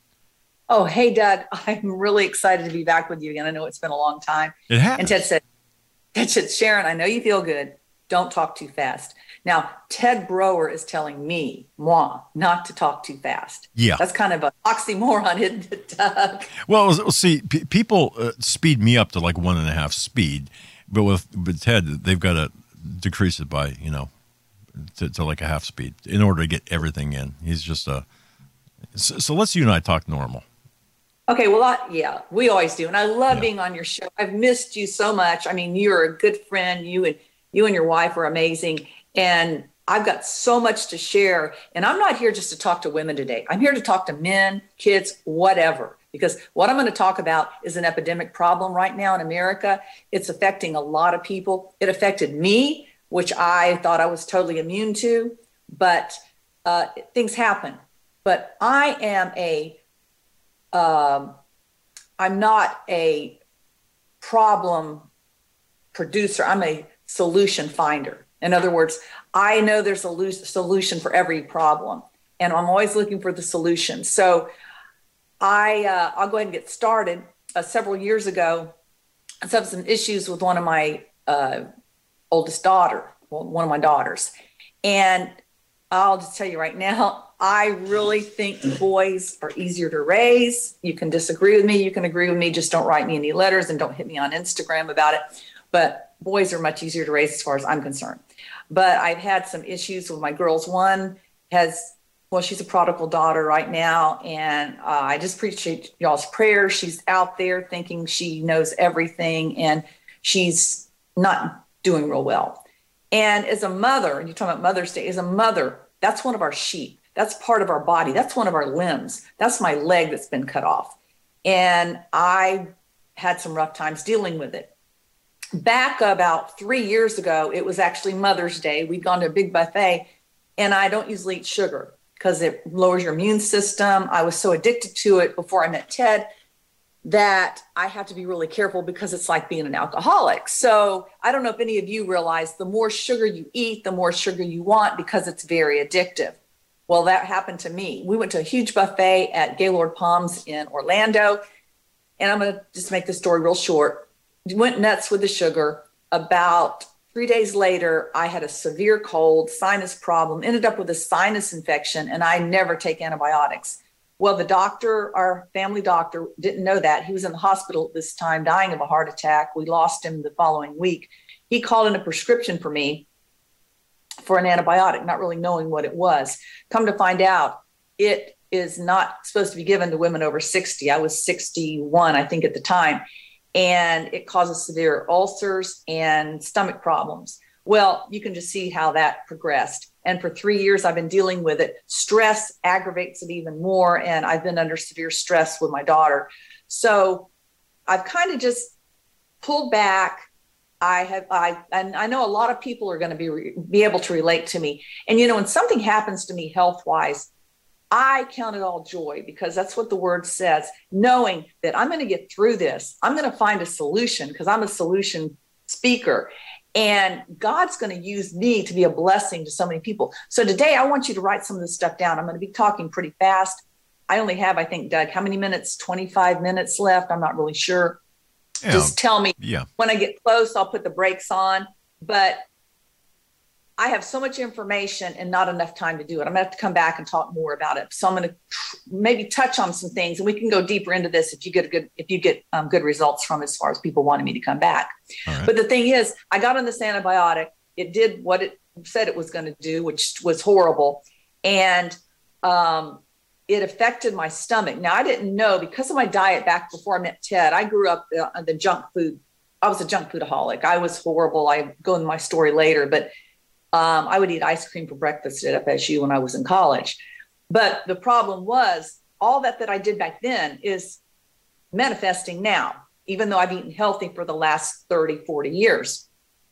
Oh, hey, Doug. I'm really excited to be back with you again. I know it's been a long time. It has. And Ted said, Ted said, Sharon, I know you feel good. Don't talk too fast. Now, Ted Brower is telling me, moi, not to talk too fast. Yeah. That's kind of an oxymoron, isn't it, Doug? Well, see, p- people uh, speed me up to like one and a half speed, but with, with Ted, they've got to decrease it by, you know, to, to like a half speed in order to get everything in. He's just a, so, so let's you and I talk normal. Okay, well, I, yeah, we always do. And I love yeah. being on your show. I've missed you so much. I mean, you're a good friend. You and you and your wife are amazing. And I've got so much to share. And I'm not here just to talk to women today. I'm here to talk to men, kids, whatever. Because what I'm going to talk about is an epidemic problem right now in America. It's affecting a lot of people. It affected me, which I thought I was totally immune to. But uh, things happen. But I am a, um, I'm not a problem producer. I'm a solution finder. In other words, I know there's a lo- solution for every problem, and I'm always looking for the solution. So I, uh, I'll go ahead and get started. Uh, several years ago, I had some issues with one of my uh, oldest daughter, well, one of my daughters. And I'll just tell you right now, I really think boys are easier to raise. You can disagree with me. You can agree with me. Just don't write me any letters and don't hit me on Instagram about it. But boys are much easier to raise as far as I'm concerned. But I've had some issues with my girls. One has, well, she's a prodigal daughter right now. And uh, I just appreciate y'all's prayers. She's out there thinking she knows everything, and she's not doing real well. And as a mother, and you're talking about Mother's Day, as a mother, that's one of our sheep. That's part of our body. That's one of our limbs. That's my leg that's been cut off. And I had some rough times dealing with it. Back about three years ago, it was actually Mother's Day. We'd gone to a big buffet, and I don't usually eat sugar because it lowers your immune system. I was so addicted to it before I met Ted that I have to be really careful because it's like being an alcoholic. So I don't know if any of you realize the more sugar you eat, the more sugar you want because it's very addictive. Well, that happened to me. We went to a huge buffet at Gaylord Palms in Orlando. And I'm going to just make the story real short. We went nuts with the sugar. About three days later, I had a severe cold, sinus problem, ended up with a sinus infection, and I never take antibiotics. Well, the doctor, our family doctor, didn't know that. He was in the hospital at this time, dying of a heart attack. We lost him the following week. He called in a prescription for me for an antibiotic, not really knowing what it was. Come to find out, it is not supposed to be given to women over sixty. I was sixty-one, I think, at the time. And it causes severe ulcers and stomach problems. Well, you can just see how that progressed. And for three years, I've been dealing with it. Stress aggravates it even more. And I've been under severe stress with my daughter. So I've kind of just pulled back. I have, I, and I know a lot of people are going to be, be able to relate to me. And, you know, when something happens to me health-wise, I count it all joy because that's what the word says, knowing that I'm going to get through this. I'm going to find a solution because I'm a solution speaker. And God's going to use me to be a blessing to so many people. So today I want you to write some of this stuff down. I'm going to be talking pretty fast. I only have, I think, Doug, how many minutes? twenty-five minutes left. I'm not really sure. Yeah. Just tell me yeah. When I get close, I'll put the brakes on. But I have so much information and not enough time to do it. I'm going to have to come back and talk more about it. So I'm going to maybe touch on some things, and we can go deeper into this if you get a good, if you get um, good results from as far as people wanting me to come back. Right. But the thing is, I got on this antibiotic. It did what it said it was going to do, which was horrible. And um, it affected my stomach. Now, I didn't know because of my diet back before I met Ted. I grew up uh, on the junk food. I was a junk foodaholic. I was horrible. I go into my story later, but Um, I would eat ice cream for breakfast at F S U when I was in college. But the problem was all that that I did back then is manifesting now, even though I've eaten healthy for the last thirty, forty years.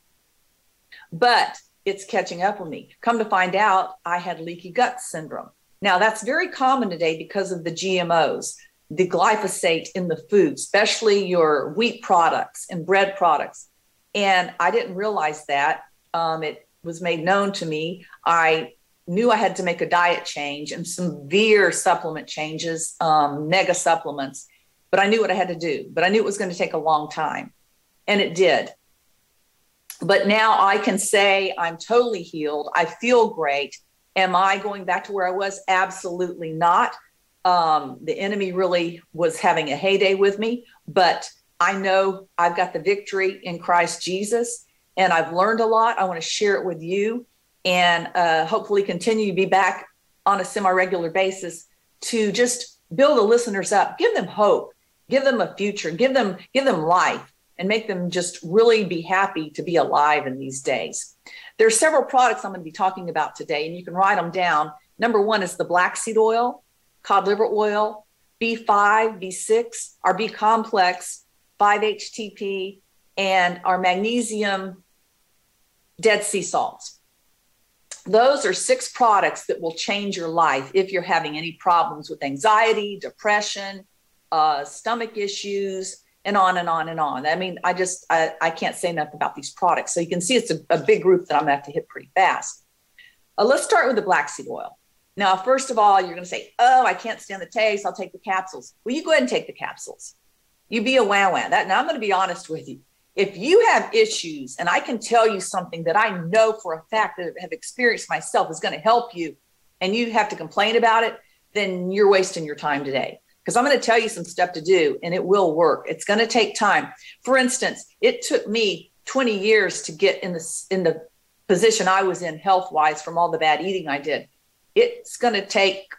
But it's catching up with me. Come to find out, I had leaky gut syndrome. Now, that's very common today because of the G M Os, the glyphosate in the food, especially your wheat products and bread products. And I didn't realize that. Um, it was made known to me. I knew I had to make a diet change and severe supplement changes, um, mega supplements, but I knew what I had to do, but I knew it was going to take a long time, and it did. But now I can say I'm totally healed. I feel great. Am I going back to where I was? Absolutely not. Um, the enemy really was having a heyday with me, but I know I've got the victory in Christ Jesus. And I've learned a lot. I want to share it with you and uh, hopefully continue to be back on a semi-regular basis to just build the listeners up, give them hope, give them a future, give them, give them life, and make them just really be happy to be alive in these days. There are several products I'm going to be talking about today, and you can write them down. Number one is the black seed oil, cod liver oil, B five, B six, our B complex, five H T P, and our magnesium Dead Sea salts. Those are six products that will change your life if you're having any problems with anxiety, depression, uh, stomach issues, and on and on and on. I mean, I just, I, I can't say enough about these products. So you can see it's a, a big group that I'm going to have to hit pretty fast. Uh, let's start with the black seed oil. Now, first of all, you're going to say, oh, I can't stand the taste. I'll take the capsules. Well, you go ahead and take the capsules. You be a wow wow. That, now, I'm going to be honest with you. If you have issues, and I can tell you something that I know for a fact that I have experienced myself is going to help you, and you have to complain about it, then you're wasting your time today. Because I'm going to tell you some stuff to do, and it will work. It's going to take time. For instance, it took me twenty years to get in the, in the position I was in health-wise from all the bad eating I did. It's going to take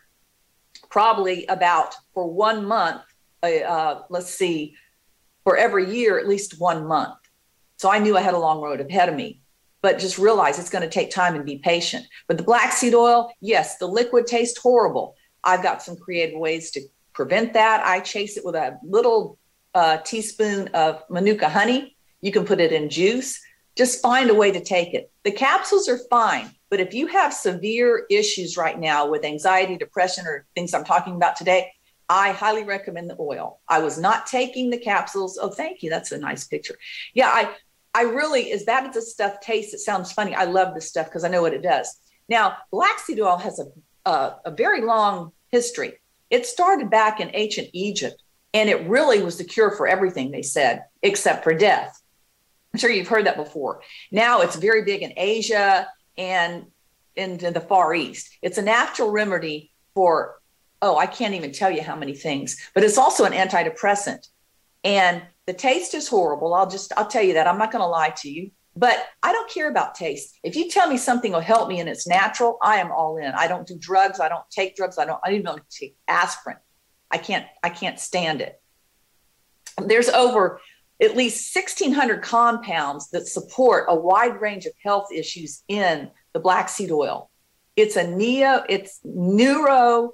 probably about, for one month, uh, let's see, for every year, at least one month. So I knew I had a long road ahead of me, but just realize it's going to take time and be patient. But the black seed oil, yes, the liquid tastes horrible. I've got some creative ways to prevent that. I chase it with a little uh, teaspoon of Manuka honey. You can put it in juice. Just find a way to take it. The capsules are fine, but if you have severe issues right now with anxiety, depression, or things I'm talking about today, I highly recommend the oil. I was not taking the capsules. Oh, thank you. That's a nice picture. Yeah, I, I really, as bad as this stuff tastes, it sounds funny. I love this stuff because I know what it does. Now, black seed oil has a, a, a very long history. It started back in ancient Egypt, and it really was the cure for everything, they said, except for death. I'm sure you've heard that before. Now it's very big in Asia and in the Far East. It's a natural remedy for oh, I can't even tell you how many things, but it's also an antidepressant. And the taste is horrible. I'll just, I'll tell you that. I'm not going to lie to you, but I don't care about taste. If you tell me something will help me and it's natural, I am all in. I don't do drugs. I don't take drugs. I don't, I don't even take aspirin. I can't, I can't stand it. There's over at least sixteen hundred compounds that support a wide range of health issues in the black seed oil. It's a neo, it's neuro,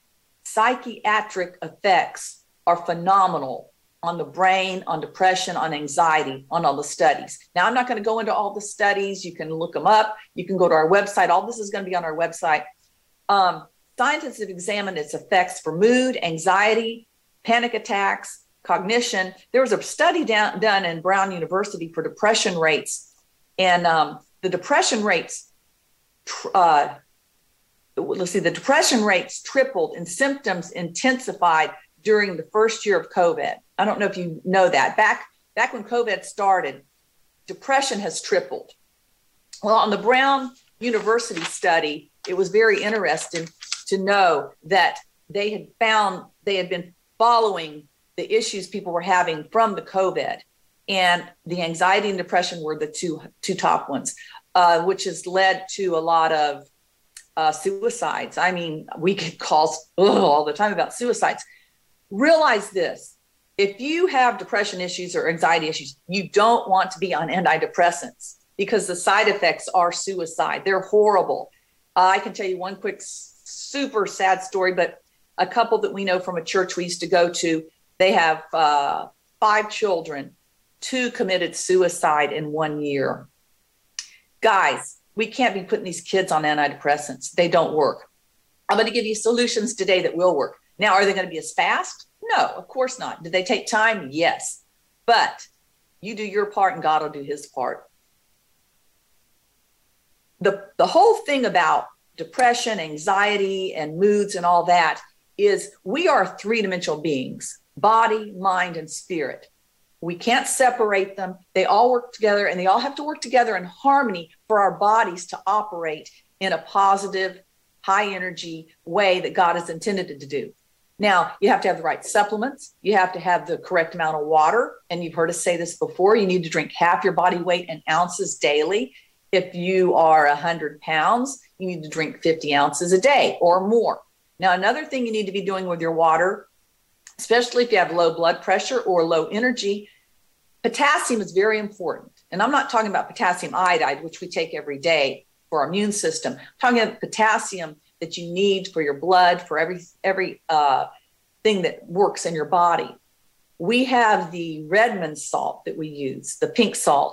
psychiatric effects are phenomenal on the brain, on depression, on anxiety, on all the studies. Now, I'm not going to go into all the studies. You can look them up. You can go to our website. All this is going to be on our website. Um, scientists have examined its effects for mood, anxiety, panic attacks, cognition. There was a study down, done in Brown University for depression rates. And um, the depression rates uh, let's see, the depression rates tripled and symptoms intensified during the first year of COVID. I don't know if you know that. Back, back when COVID started, depression has tripled. Well, on the Brown University study, it was very interesting to know that they had found, they had been following the issues people were having from the COVID, and the anxiety and depression were the two, two top ones, uh, which has led to a lot of Uh, suicides. I mean, we get calls ugh, all the time about suicides. Realize this. If you have depression issues or anxiety issues, you don't want to be on antidepressants because the side effects are suicide. They're horrible. Uh, I can tell you one quick, super sad story, but a couple that we know from a church we used to go to, they have uh, five children. Two committed suicide in one year. Guys, we can't be putting these kids on antidepressants. They don't work. I'm going to give you solutions today that will work. Now, are they going to be as fast? No, of course not. Did they take time? Yes. But you do your part and God will do his part. The, the whole thing about depression, anxiety, and moods and all that is we are three-dimensional beings, body, mind, and spirit. We can't separate them. They all work together, and they all have to work together in harmony for our bodies to operate in a positive, high energy way that God has intended it to do. Now, you have to have the right supplements. You have to have the correct amount of water. And you've heard us say this before. You need to drink half your body weight in ounces daily. If you are one hundred pounds, you need to drink fifty ounces a day or more. Now, another thing you need to be doing with your water, especially if you have low blood pressure or low energy, potassium is very important. And I'm not talking about potassium iodide, which we take every day for our immune system. I'm talking about potassium that you need for your blood, for every every uh, thing that works in your body. We have the Redmond salt that we use, the pink salt.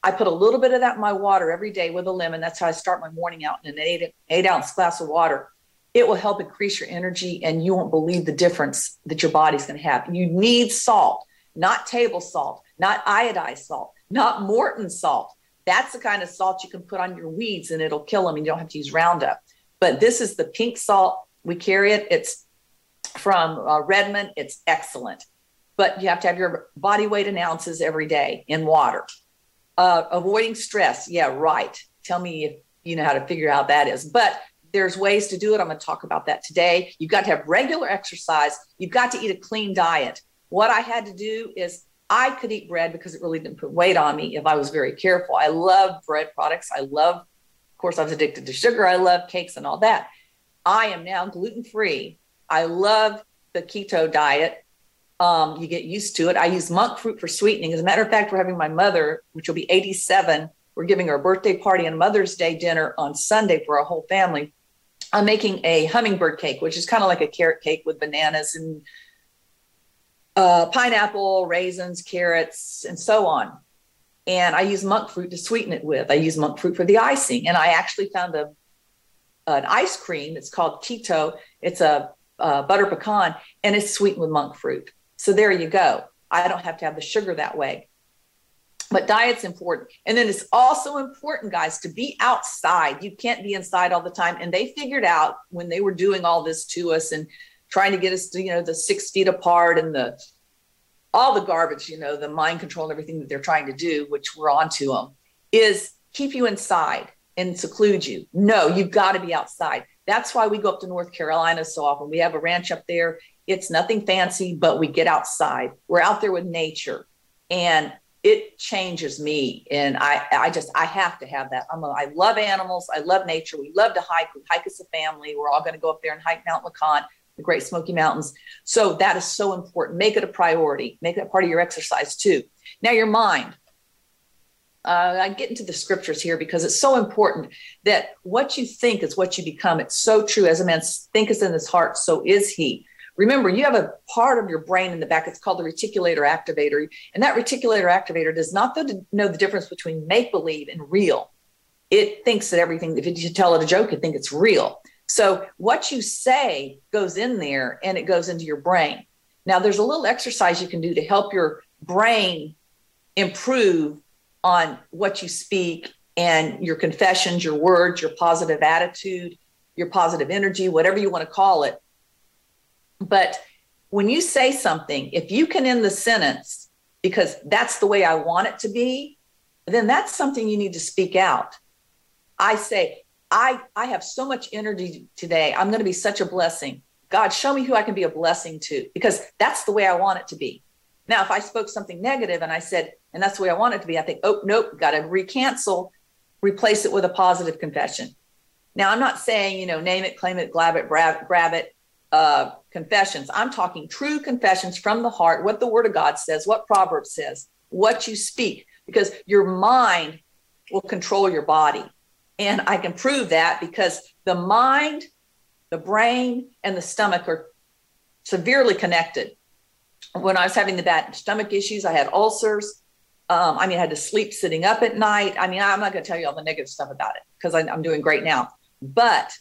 I put a little bit of that in my water every day with a lemon. That's how I start my morning out in an eight, eight ounce glass of water. It will help increase your energy, and you won't believe the difference that your body's going to have. You need salt, not table salt, not iodized salt, not Morton salt. That's the kind of salt you can put on your weeds and it'll kill them, and you don't have to use Roundup. But this is the pink salt. We carry it. It's from uh, Redmond. It's excellent. But you have to have your body weight in ounces every day in water. Uh, avoiding stress. Yeah, right. Tell me if you know how to figure out that is. But there's ways to do it. I'm going to talk about that today. You've got to have regular exercise. You've got to eat a clean diet. What I had to do is I could eat bread because it really didn't put weight on me if I was very careful. I love bread products. I love, of course, I was addicted to sugar. I love cakes and all that. I am now gluten-free. I love the keto diet. Um, you get used to it. I use monk fruit for sweetening. As a matter of fact, we're having my mother, which will be eighty-seven. We're giving her a birthday party and a Mother's Day dinner on Sunday for our whole family. I'm making a hummingbird cake, which is kind of like a carrot cake with bananas and uh, pineapple, raisins, carrots, and so on. And I use monk fruit to sweeten it with. I use monk fruit for the icing. And I actually found a an ice cream. It's called Keto. It's a, a butter pecan, and it's sweetened with monk fruit. So there you go. I don't have to have the sugar that way. But diet's important. And then it's also important, guys, to be outside. You can't be inside all the time. And they figured out when they were doing all this to us and trying to get us to, you know, the six feet apart and the all the garbage, you know, the mind control and everything that they're trying to do, which we're on to them, is keep you inside and seclude you. No, you've got to be outside. That's why we go up to North Carolina so often. We have a ranch up there. It's nothing fancy, but we get outside. We're out there with nature, and it changes me. And I, I just, I have to have that. I'm a, I love animals. I love nature. We love to hike. We hike as a family. We're all going to go up there and hike Mount LeConte, the Great Smoky Mountains. So that is so important. Make it a priority. Make that part of your exercise too. Now your mind. Uh, I get into the scriptures here because it's so important that what you think is what you become. It's so true. As a man thinketh in his heart, so is he. Remember, you have a part of your brain in the back. It's called the reticulator activator. And that reticulator activator does not know the difference between make-believe and real. It thinks that everything, if you tell it a joke, it thinks it's real. So what you say goes in there and it goes into your brain. Now, there's a little exercise you can do to help your brain improve on what you speak and your confessions, your words, your positive attitude, your positive energy, whatever you want to call it. But when you say something, if you can end the sentence, because that's the way I want it to be, then that's something you need to speak out. I say, I, I have so much energy today. I'm going to be such a blessing. God, show me who I can be a blessing to, because that's the way I want it to be. Now, if I spoke something negative and I said, and that's the way I want it to be, I think, oh, nope, got to recancel, replace it with a positive confession. Now, I'm not saying, you know, name it, claim it, grab it, grab, grab it, uh, confessions. I'm talking true confessions from the heart, what the Word of God says, what Proverbs says, what you speak, because your mind will control your body. And I can prove that because the mind, the brain, and the stomach are severely connected. When I was having the bad stomach issues, I had ulcers. Um, I mean, I had to sleep sitting up at night. I mean, I'm not going to tell you all the negative stuff about it because I'm doing great now. But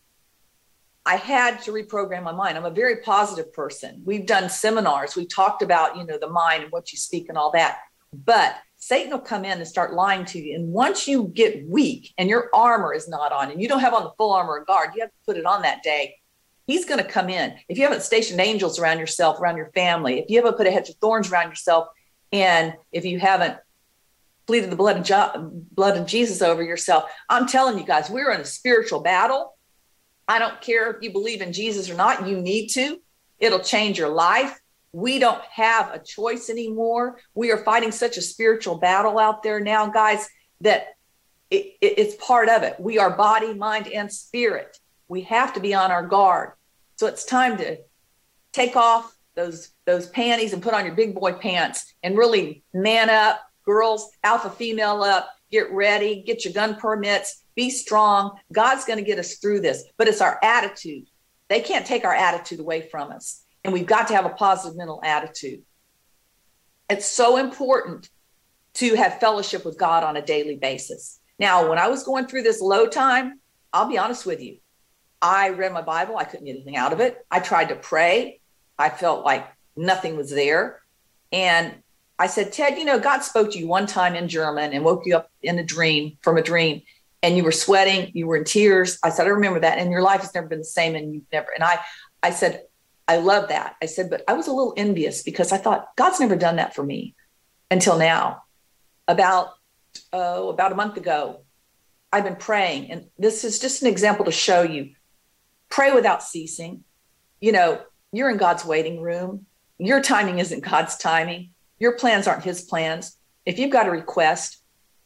I had to reprogram my mind. I'm a very positive person. We've done seminars. We talked about, you know, the mind and what you speak and all that. But Satan will come in and start lying to you. And once you get weak and your armor is not on and you don't have on the full armor of God, you have to put it on that day. He's going to come in. If you haven't stationed angels around yourself, around your family, if you haven't put a hedge of thorns around yourself, and if you haven't pleaded the blood of, jo- blood of Jesus over yourself, I'm telling you guys, we're in a spiritual battle. I don't care if you believe in Jesus or not. You need to. It'll change your life. We don't have a choice anymore. We are fighting such a spiritual battle out there now, guys, that it, it, it's part of it. We are body, mind, and spirit. We have to be on our guard. So it's time to take off those, those panties and put on your big boy pants and really man up, girls, alpha female up, get ready, get your gun permits, be strong. God's going to get us through this, but it's our attitude. They can't take our attitude away from us. And we've got to have a positive mental attitude. It's so important to have fellowship with God on a daily basis. Now, when I was going through this low time, I'll be honest with you, I read my Bible. I couldn't get anything out of it. I tried to pray. I felt like nothing was there. And I said, Ted, you know, God spoke to you one time in German and woke you up in a dream, from a dream, and you were sweating, you were in tears. I said, I remember that. And your life has never been the same. And you've never, and I, I said, I love that. I said, but I was a little envious because I thought God's never done that for me until now. About, oh, about a month ago, I've been praying. And this is just an example to show you, pray without ceasing. You know, you're in God's waiting room. Your timing isn't God's timing. Your plans aren't his plans. If you've got a request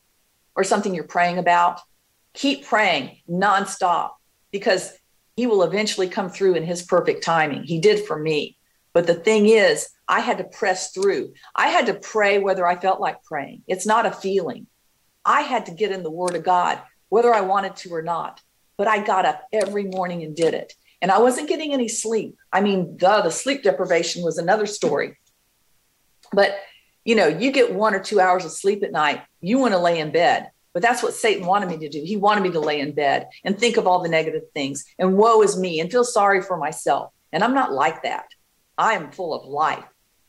or something you're praying about, keep praying nonstop, because he will eventually come through in his perfect timing. He did for me. But the thing is, I had to press through. I had to pray whether I felt like praying. It's not a feeling. I had to get in the Word of God, whether I wanted to or not. But I got up every morning and did it. And I wasn't getting any sleep. I mean, duh, the sleep deprivation was another story. But, you know, you get one or two hours of sleep at night, you want to lay in bed. But that's what Satan wanted me to do. He wanted me to lay in bed and think of all the negative things and woe is me and feel sorry for myself. And I'm not like that. I am full of life.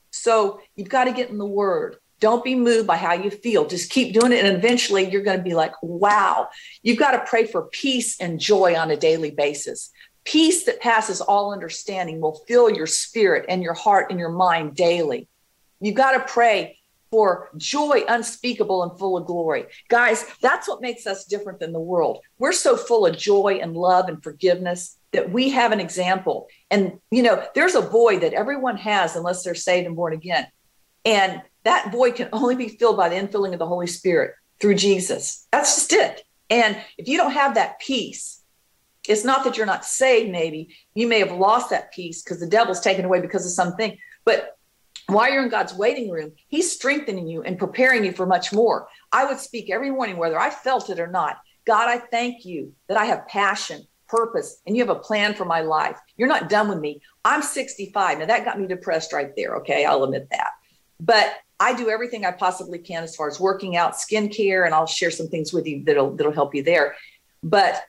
So you've got to get in the Word. Don't be moved by how you feel. Just keep doing it. And eventually you're going to be like, wow. You've got to pray for peace and joy on a daily basis. Peace that passes all understanding will fill your spirit and your heart and your mind daily. You've got to pray for joy unspeakable and full of glory. Guys, that's what makes us different than the world. We're so full of joy and love and forgiveness that we have an example. And, you know, there's a void that everyone has unless they're saved and born again. And that void can only be filled by the infilling of the Holy Spirit through Jesus. That's just it. And if you don't have that peace, it's not that you're not saved, maybe. You may have lost that peace because the devil's taken away because of something. But while you're in God's waiting room, he's strengthening you and preparing you for much more. I would speak every morning, whether I felt it or not. God, I thank you that I have passion, purpose, and you have a plan for my life. You're not done with me. I'm sixty-five. Now that got me depressed right there. Okay, I'll admit that. But I do everything I possibly can as far as working out, skincare, and I'll share some things with you that'll, that'll help you there. But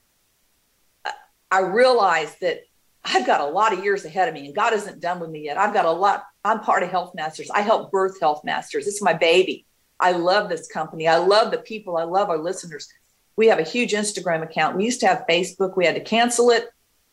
I realize that I've got a lot of years ahead of me and God isn't done with me yet. I've got a lot. I'm part of Health Masters. I help birth Health Masters. It's my baby. I love this company. I love the people. I love our listeners. We have a huge Instagram account. We used to have Facebook. We had to cancel it.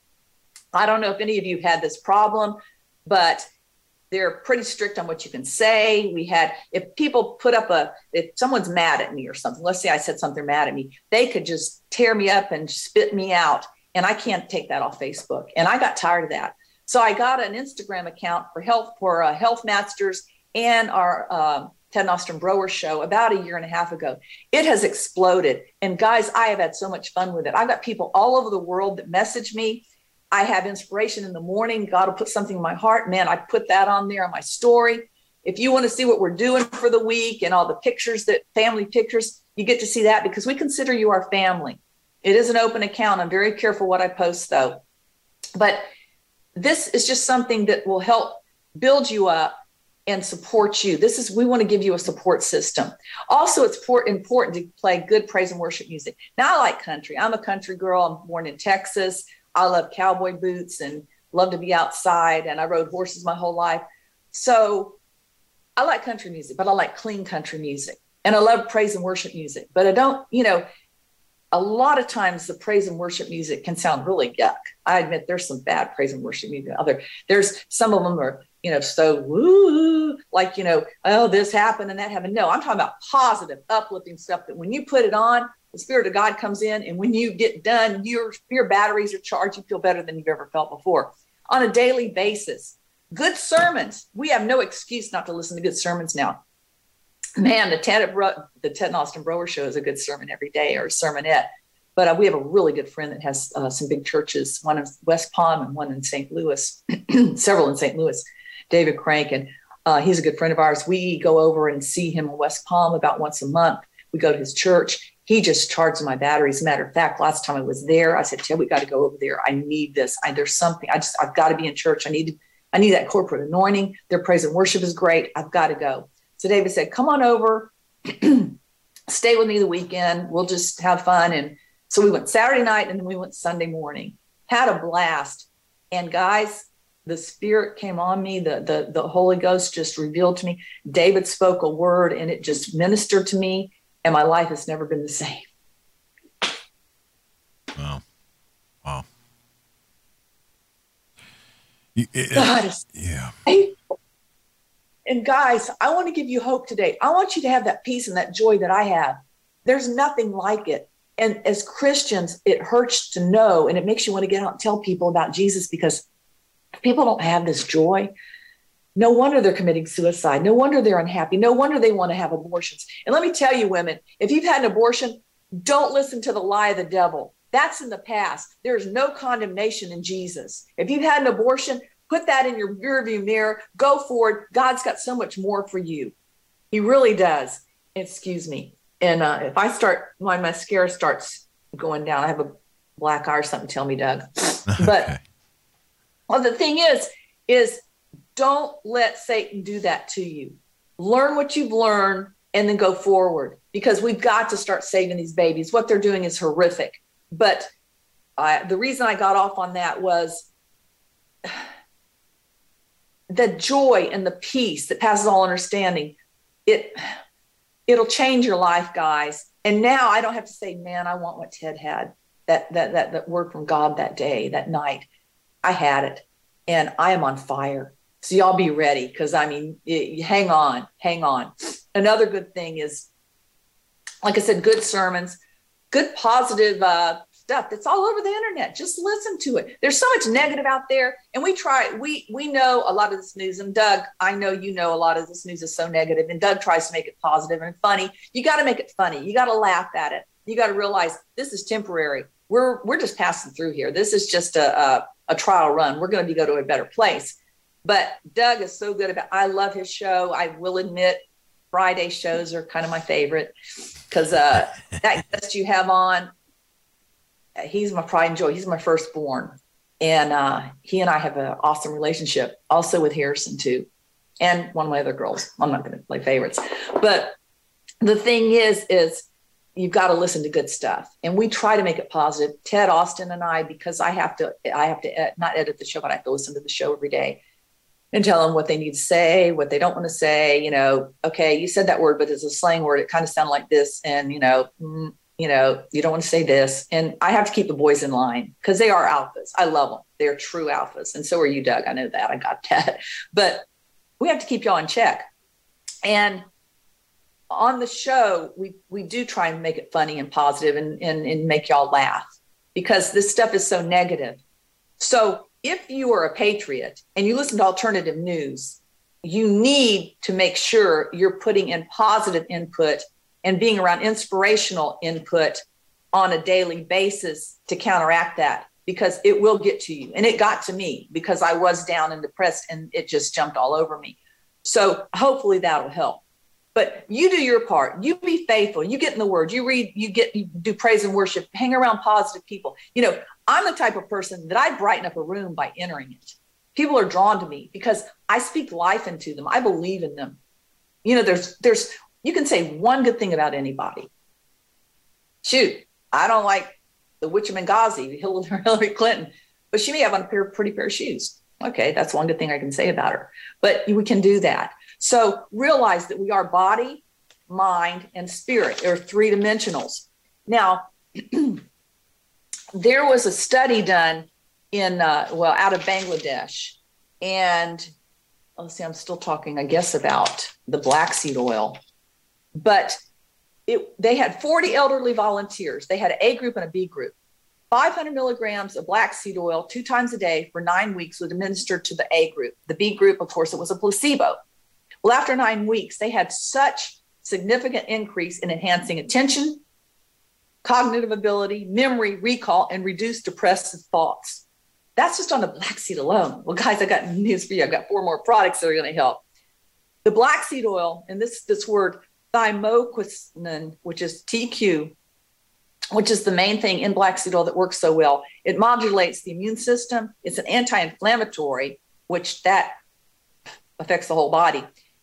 I don't know if any of you had this problem, but they're pretty strict on what you can say. We had, if people put up a, if someone's mad at me or something, let's say I said something mad at me, they could just tear me up and spit me out. And I can't take that off Facebook. And I got tired of that. So I got an Instagram account for health, for uh, Health Masters and our uh, Ted Nostrand-Brower show about a year and a half ago. It has exploded. And guys, I have had so much fun with it. I've got people all over the world that message me. I have inspiration in the morning. God will put something in my heart. Man, I put that on there on my story. If you want to see what we're doing for the week and all the pictures, that family pictures, you get to see that because we consider you our family. It is an open account. I'm very careful what I post, though. But this is just something that will help build you up and support you. This is, we want to give you a support system. Also, it's important to play good praise and worship music. Now, I like country. I'm a country girl. I'm born in Texas. I love cowboy boots and love to be outside. And I rode horses my whole life. So I like country music, but I like clean country music. And I love praise and worship music. But I don't, you know, a lot of times the praise and worship music can sound really yuck. I admit there's some bad praise and worship music out there. There's some of them are, you know, so woo, like, you know, oh, this happened and that happened. No, I'm talking about positive, uplifting stuff that when you put it on, the Spirit of God comes in. And when you get done, your, your batteries are charged. You feel better than you've ever felt before on a daily basis. Good sermons. We have no excuse not to listen to good sermons now. Man, the Ted, the Ted Nostrand-Brower show is a good sermon every day, or a sermonette. But uh, we have a really good friend that has uh, some big churches, one in West Palm and one in Saint Louis, several in Saint Louis, David Crank. And uh, he's a good friend of ours. We go over and see him in West Palm about once a month. We go to his church. He just charges my batteries. As a matter of fact, last time I was there, I said, Ted, we got to go over there. I need this. I, there's something. I just, I've got to be in church. I need to, I need that corporate anointing. Their praise and worship is great. I've got to go. So David said, come on over. stay with me the weekend. We'll just have fun. And so we went Saturday night and then we went Sunday morning, had a blast. And guys, the Spirit came on me. The, the, the Holy Ghost just revealed to me. David spoke a word and it just ministered to me. And my life has never been the same. Wow. Wow. It, it, God is yeah. faithful. And guys, I want to give you hope today. I want you to have that peace and that joy that I have. There's nothing like it. And as Christians, it hurts to know, and it makes you want to get out and tell people about Jesus, because people don't have this joy. No wonder they're committing suicide. No wonder they're unhappy. No wonder they want to have abortions. And let me tell you, women, if you've had an abortion, don't listen to the lie of the devil. That's in the past. There's no condemnation in Jesus. If you've had an abortion, put that in your rearview mirror. Go forward. God's got so much more for you. He really does. Excuse me. And uh, if I start, my mascara starts going down, I have a black eye or something, tell me, Doug. But Okay. well, the thing is, is don't let Satan do that to you. Learn what you've learned and then go forward, because we've got to start saving these babies. What they're doing is horrific. But I, the reason I got off on that was the joy and the peace that passes all understanding. It, it'll change your life, guys. And now I don't have to say, man, I want what Ted had, that, that, that, that word from God that day, that night. I had it, and I am on fire. So y'all be ready, because I mean, it, hang on, hang on. Another good thing is, like I said, good sermons, good positive uh, stuff that's all over the internet. Just listen to it. There's so much negative out there, and we try. We we know a lot of this news, and Doug, I know you know a lot of this news is so negative, and Doug tries to make it positive and funny. You got to make it funny. You got to laugh at it. You got to realize this is temporary. We're we're just passing through here. This is just a, a a trial run. We're going to go to a better place. But Doug is so good about, I love his show. I will admit Friday shows are kind of my favorite, because uh, that guest you have on, he's my pride and joy. He's my firstborn. And uh, he and I have an awesome relationship, also with Harrison too. And one of my other girls. I'm not going to play favorites. But the thing is, is you've got to listen to good stuff. And we try to make it positive. Ted Austin and I, because I have to, I have to ed- not edit the show, but I have to listen to the show every day and tell them what they need to say, what they don't want to say. You know, okay, you said that word, but it's a slang word. It kind of sounded like this. And, you know, mm, you know, you don't want to say this. And I have to keep the boys in line, because they are alphas. I love them. They're true alphas. And so are you, Doug. I know that. I got that. But we have to keep y'all in check. And on the show, we we do try and make it funny and positive and, and, and make y'all laugh, because this stuff is so negative. So if you are a patriot and you listen to alternative news, you need to make sure you're putting in positive input and being around inspirational input on a daily basis to counteract that, because it will get to you. And it got to me, because I was down and depressed, and it just jumped all over me. So hopefully that'll help. But you do your part. You be faithful. You get in the word. You read, you get, you do praise and worship, hang around positive people. You know, I'm the type of person that I brighten up a room by entering it. People are drawn to me because I speak life into them. I believe in them. You know, there's, there's, you can say one good thing about anybody. Shoot, I don't like the witch of Benghazi, Hillary Clinton, but she may have on a pair, pretty pair of shoes. Okay, that's one good thing I can say about her. But we can do that. So realize that we are body, mind, and spirit. There are three dimensionals. Now, there was a study done in, uh, well, out of Bangladesh. And let's see, I'm still talking, I guess, about the black seed oil. But it, they had forty elderly volunteers. They had an A group and a B group. five hundred milligrams of black seed oil two times a day for nine weeks was administered to the A group. The B group, of course, it was a placebo. Well, after nine weeks, they had such significant increase in enhancing attention, cognitive ability, memory, recall, and reduced depressive thoughts. That's just on the black seed alone. Well, guys, I got news for you. I've got four more products that are going to help. The black seed oil, and this, this word thymoquinone, which is T Q, which is the main thing in black seed oil that works so well. It modulates the immune system. It's an anti-inflammatory, which that affects the whole body.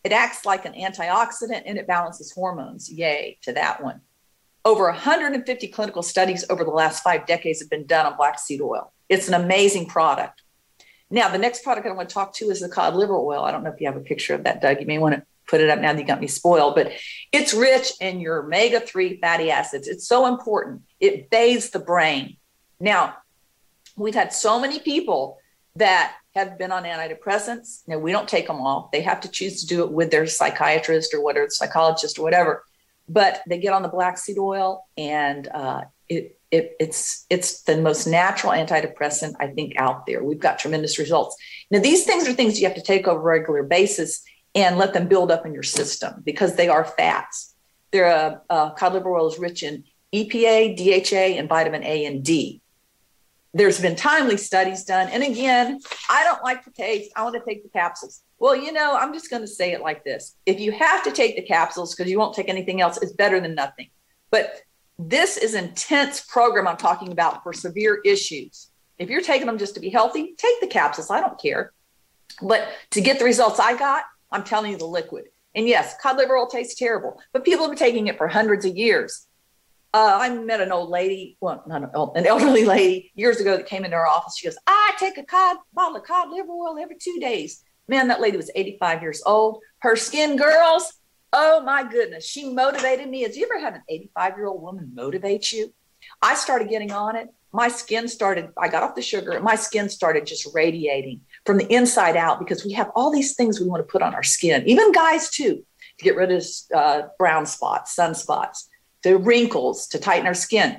It acts like an antioxidant and it balances hormones. Yay to that one. Over one hundred fifty clinical studies over the last five decades have been done on black seed oil. It's an amazing product. Now, the next product I want to talk to is the cod liver oil. I don't know if you have a picture of that, Doug. You may want to put it up now that you got me spoiled, but it's rich in your omega three fatty acids. It's so important. It bathes the brain. Now, we've had so many people that have been on antidepressants. Now, we don't take them off. They have to choose to do it with their psychiatrist or whatever, psychologist or whatever. But they get on the black seed oil, and uh, it, it it's it's the most natural antidepressant, I think, out there. We've got tremendous results. Now, these things are things you have to take over a regular basis and let them build up in your system because they are fats. They're uh, uh, cod liver oil is rich in E P A, D H A, and vitamin A and D. There's been timely studies done. And again, I don't like the taste. I want to take the capsules. Well, you know, I'm just going to say it like this. If you have to take the capsules because you won't take anything else, it's better than nothing. But this is an intense program I'm talking about for severe issues. If you're taking them just to be healthy, take the capsules. I don't care. But to get the results I got, I'm telling you the liquid. And yes, cod liver oil tastes terrible, but people have been taking it for hundreds of years. Uh, I met an old lady, well, not an, old, an elderly lady years ago that came into our office. She goes, I take a cod, bottle of cod liver oil every two days. Man, that lady was eighty-five years old. Her skin, girls, oh my goodness, she motivated me. Has you ever had an eighty-five-year-old woman motivate you? I started getting on it. My skin started, I got off the sugar, and my skin started just radiating from the inside out because we have all these things we want to put on our skin, even guys too, to get rid of uh, brown spots, sunspots, the wrinkles, to tighten our skin.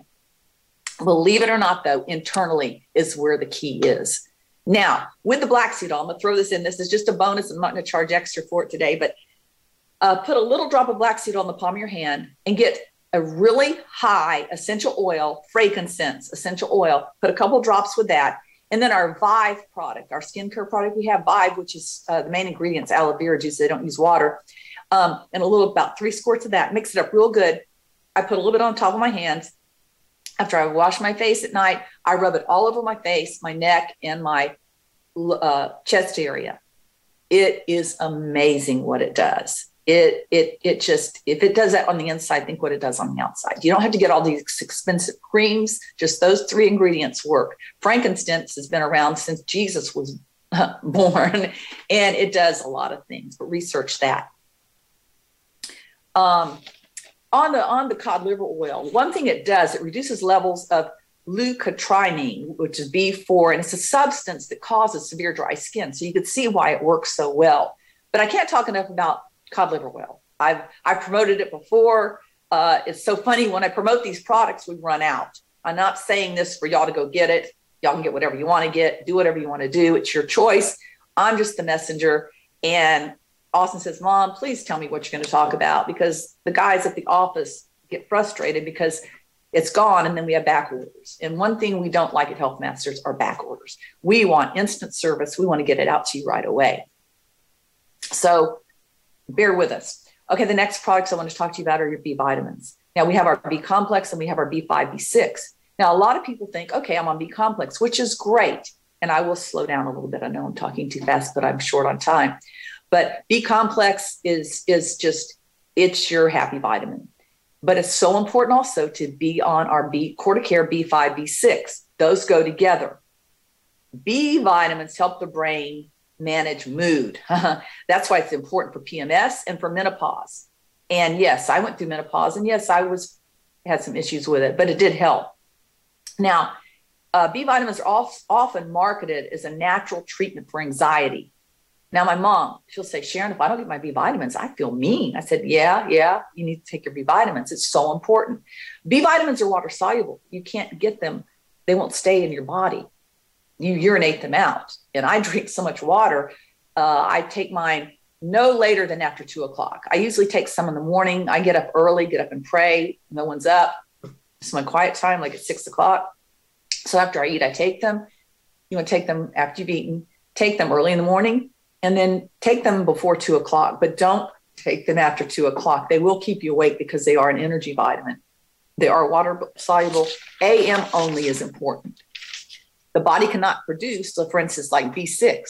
Believe it or not, though, internally is where the key is. Now, with the black seed oil, I'm going to throw this in. This is just a bonus. I'm not going to charge extra for it today, but uh, put a little drop of black seed oil in the palm of your hand and get a really high essential oil, frankincense essential oil. Put a couple drops with that. And then our Vive product, our skincare product, we have Vive, which is uh, the main ingredient's aloe vera juice. They don't use water. Um, and a little, about three squirts of that. Mix it up real good. I put a little bit on top of my hands. After I wash my face at night, I rub it all over my face, my neck, and my uh, chest area. It is amazing what it does. It it it just, if it does that on the inside, think what it does on the outside. You don't have to get all these expensive creams. Just those three ingredients work. Frankincense has been around since Jesus was born, and it does a lot of things. But research that. Um. On the, on the cod liver oil, one thing it does, it reduces levels of leukotriene, which is B four, and it's a substance that causes severe dry skin. So you can see why it works so well. But I can't talk enough about cod liver oil. I've, I've promoted it before. Uh, it's so funny, when I promote these products, we run out. I'm not saying this for y'all to go get it. Y'all can get whatever you want to get, do whatever you want to do. It's your choice. I'm just the messenger. And Austin says, Mom, please tell me what you're going to talk about, because the guys at the office get frustrated because it's gone and then we have back orders. And one thing we don't like at Health Masters are back orders. We want instant service. We want to get it out to you right away. So bear with us. Okay, the next products I want to talk to you about are your B vitamins. Now, we have our B complex and we have our B five, B six. Now, a lot of people think, okay, I'm on B complex, which is great. And I will slow down a little bit. I know I'm talking too fast, but I'm short on time. But B complex is, is just, it's your happy vitamin. But it's so important also to be on our B Corticare B five, B six. Those go together. B vitamins help the brain manage mood. That's why it's important for P M S and for menopause. And yes, I went through menopause, and yes, I was had some issues with it, but it did help. Now, uh, B vitamins are off, often marketed as a natural treatment for anxiety. Now, my mom, she'll say, Sharon, if I don't get my B vitamins, I feel mean. I said, yeah, yeah, you need to take your B vitamins. It's so important. B vitamins are water soluble. You can't get them. They won't stay in your body. You urinate them out. And I drink so much water. Uh, I take mine no later than after two o'clock. I usually take some in the morning. I get up early, get up and pray. No one's up. It's my quiet time, like at six o'clock. So after I eat, I take them. You want to take them after you've eaten. Take them early in the morning. And then take them before two o'clock, but don't take them after two o'clock. They will keep you awake because they are an energy vitamin. They are water soluble. A M only is important. The body cannot produce, so for instance, like B six.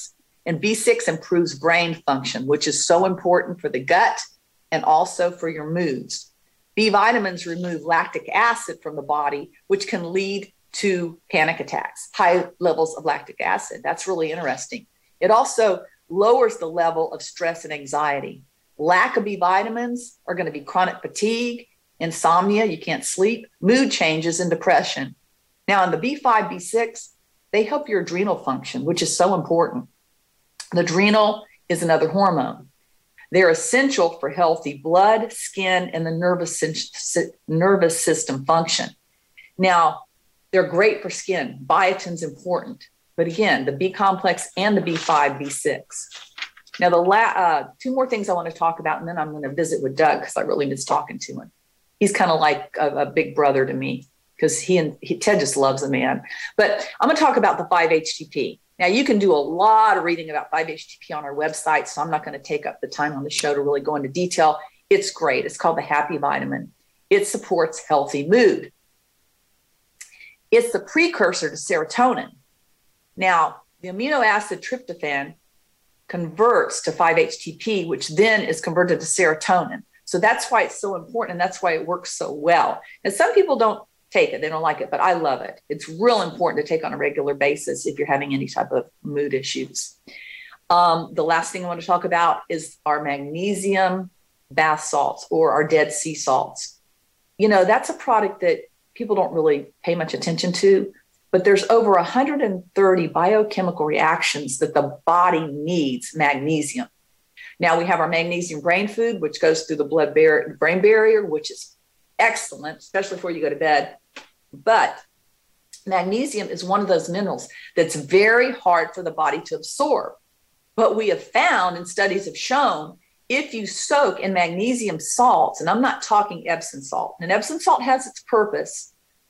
And B six improves brain function, which is so important for the gut and also for your moods. B vitamins remove lactic acid from the body, which can lead to panic attacks, high levels of lactic acid. That's really interesting. It also lowers the level of stress and anxiety. Lack of B vitamins are going to be chronic fatigue, insomnia, you can't sleep, mood changes, and depression. Now, in the B five, B six, they help your adrenal function, which is so important. The adrenal is another hormone. They're essential for healthy blood, skin, and the nervous, nervous system function. Now, they're great for skin. Biotin's important. But again, the B complex and the B five, B six. Now, the la- uh, two more things I want to talk about, and then I'm going to visit with Doug because I really miss talking to him. He's kind of like a, a big brother to me because he and he, Ted just loves the man. But I'm going to talk about the five H T P. Now, you can do a lot of reading about five H T P on our website, so I'm not going to take up the time on the show to really go into detail. It's great. It's called the Happy Vitamin. It supports healthy mood. It's the precursor to serotonin. Now, the amino acid tryptophan converts to five H T P, which then is converted to serotonin. So that's why it's so important, and that's why it works so well. And some people don't take it. They don't like it, but I love it. It's real important to take on a regular basis if you're having any type of mood issues. Um, the last thing I want to talk about is our magnesium bath salts or our Dead Sea salts. You know, that's a product that people don't really pay much attention to, but there's over one hundred thirty biochemical reactions that the body needs magnesium. Now we have our magnesium brain food, which goes through the blood bar- brain barrier, which is excellent, especially before you go to bed. But magnesium is one of those minerals that's very hard for the body to absorb. But we have found, and studies have shown, if you soak in magnesium salts, and I'm not talking Epsom salt, and Epsom salt has its purpose,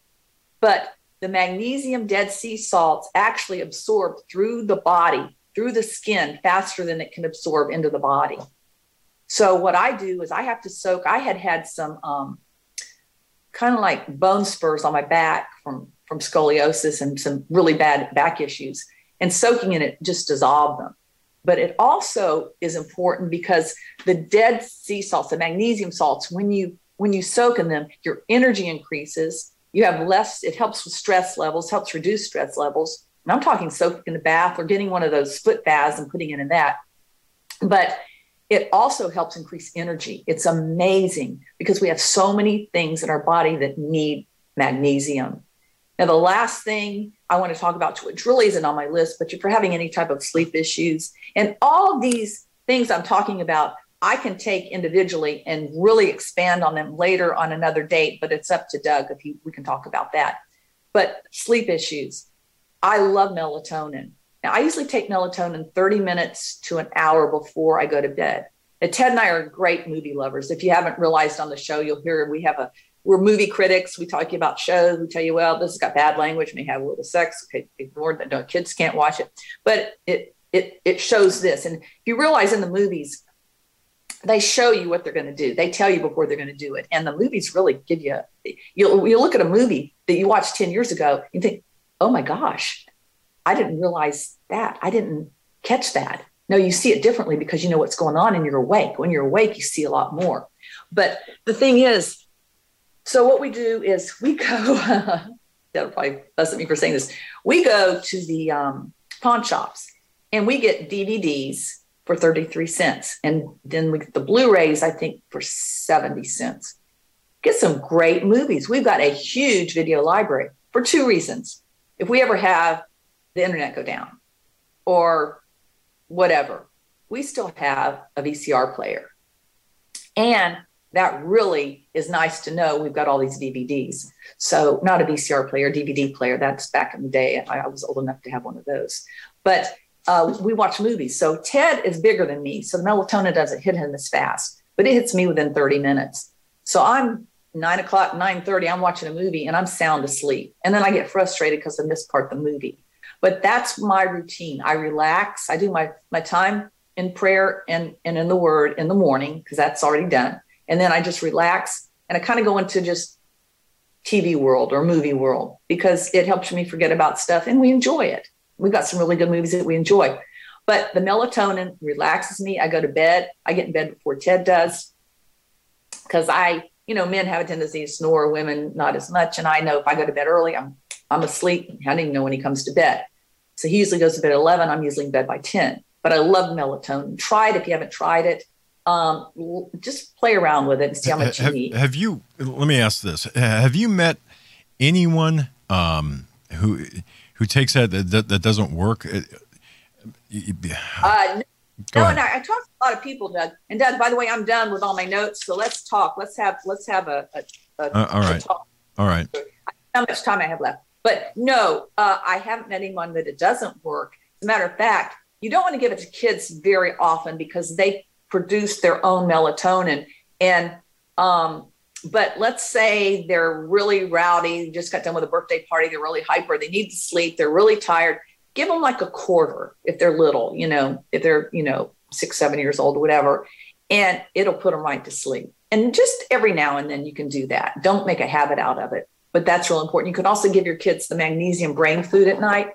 but the magnesium Dead Sea salts actually absorb through the body, through the skin, faster than it can absorb into the body. So what I do is I have to soak. I had had some um, kind of like bone spurs on my back from, from scoliosis and some really bad back issues, and soaking in it just dissolved them. But it also is important because the Dead Sea salts, the magnesium salts, when you when you soak in them, your energy increases. You have less, it helps with stress levels, helps reduce stress levels. And I'm talking soaking in the bath or getting one of those foot baths and putting it in that. But it also helps increase energy. It's amazing because we have so many things in our body that need magnesium. Now, the last thing I want to talk about, which really isn't on my list, but if you're having any type of sleep issues, and all of these things I'm talking about, I can take individually and really expand on them later on another date, but it's up to Doug if he, we can talk about that. But sleep issues, I love melatonin. Now, I usually take melatonin thirty minutes to an hour before I go to bed. And Ted and I are great movie lovers. If you haven't realized on the show, you'll hear we have a, we're movie critics. We talk about shows. We tell you, well, this has got bad language, may have a little sex. Okay, ignore that. No, kids can't watch it. But it it it shows this. And if you realize in the movies, they show you what they're going to do. They tell you before they're going to do it. And the movies really give you, you'll, you'll look at a movie that you watched ten years ago and think, oh my gosh, I didn't realize that. I didn't catch that. No, you see it differently because you know what's going on and you're awake. When you're awake, you see a lot more. But the thing is, so what we do is we go, that'll probably fuss at me for saying this. We go to the um, pawn shops and we get D V Ds for thirty-three cents. And then we get the Blu-rays, I think, for seventy cents. Get some great movies. We've got a huge video library for two reasons. If we ever have the internet go down or whatever, we still have a V C R player. And that really is nice to know we've got all these D V Ds. So not a V C R player, D V D player. That's back in the day. I, I was old enough to have one of those. But uh, we watch movies. So Ted is bigger than me. So the melatonin doesn't hit him as fast, but it hits me within thirty minutes. So I'm nine o'clock, nine thirty, I'm watching a movie and I'm sound asleep. And then I get frustrated because I missed part of the movie. But that's my routine. I relax. I do my, my time in prayer and, and in the word in the morning because that's already done. And then I just relax and I kind of go into just T V world or movie world because it helps me forget about stuff and we enjoy it. We've got some really good movies that we enjoy. But the melatonin relaxes me. I go to bed. I get in bed before Ted does because I, you know, men have a tendency to snore, women not as much. And I know if I go to bed early, I'm I'm asleep. I don't even know when he comes to bed. So he usually goes to bed at eleven. I'm usually in bed by ten. But I love melatonin. Try it if you haven't tried it. Um, just play around with it and see how much have, you need. Have you, let me ask this. Have you met anyone um, who who takes that that, that doesn't work? Uh, no, no and I, I talked to a lot of people, Doug. And Doug, by the way, I'm done with all my notes. So let's talk. Let's have let's have a, a, a uh, all right. talk. All right. How much time I have left? But no, uh, I haven't met anyone that it doesn't work. As a matter of fact, you don't want to give it to kids very often because they produce their own melatonin. And um, but let's say they're really rowdy, just got done with a birthday party, they're really hyper, they need to sleep, they're really tired. Give them like a quarter if they're little, you know, if they're, you know, six, seven years old, whatever, and it'll put them right to sleep. And just every now and then you can do that. Don't make a habit out of it, but that's real important. You can also give your kids the magnesium brain food at night,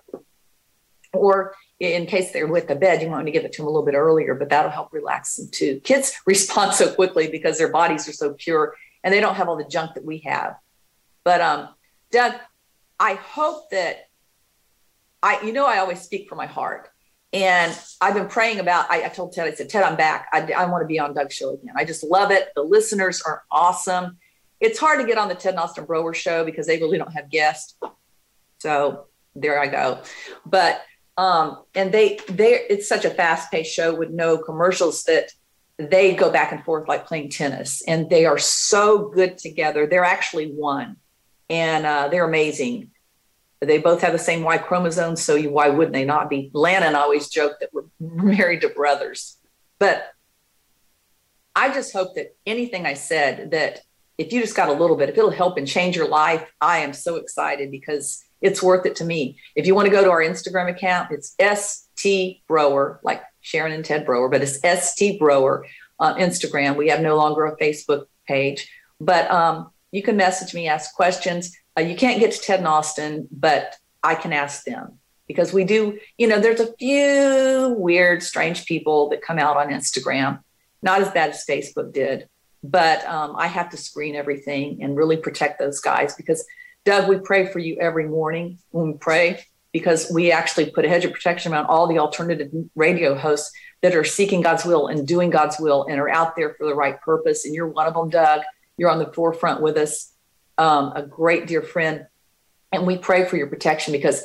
or in case they're with the bed, you want to give it to them a little bit earlier, but that'll help relax them too. Kids respond so quickly because their bodies are so pure and they don't have all the junk that we have. But um, Doug, I hope that I, you know, I always speak from my heart, and I've been praying about, I, I told Ted, I said, Ted, I'm back. I, I want to be on Doug's show again. I just love it. The listeners are awesome. It's hard to get on the Ted and Austin Brower show because they really don't have guests. So there I go. But Um, and they, they, it's such a fast paced show with no commercials that they go back and forth like playing tennis, and they are so good together. They're actually one, and uh, they're amazing. They both have the same Y chromosome. So you, why wouldn't they not be? Lana and I always joke that we're married to brothers, but I just hope that anything I said, that if you just got a little bit, if it'll help and change your life, I am so excited because it's worth it to me. If you want to go to our Instagram account, it's S T Brower, like Sharon and Ted Brower, but it's S T Brower on Instagram. We have no longer a Facebook page, but um, you can message me, ask questions. Uh, you can't get to Ted and Austin, but I can ask them because we do, you know, there's a few weird, strange people that come out on Instagram, not as bad as Facebook did, but um, I have to screen everything and really protect those guys because Doug, we pray for you every morning when we pray because we actually put a hedge of protection around all the alternative radio hosts that are seeking God's will and doing God's will and are out there for the right purpose. And you're one of them, Doug. You're on the forefront with us, um, a great dear friend. And we pray for your protection because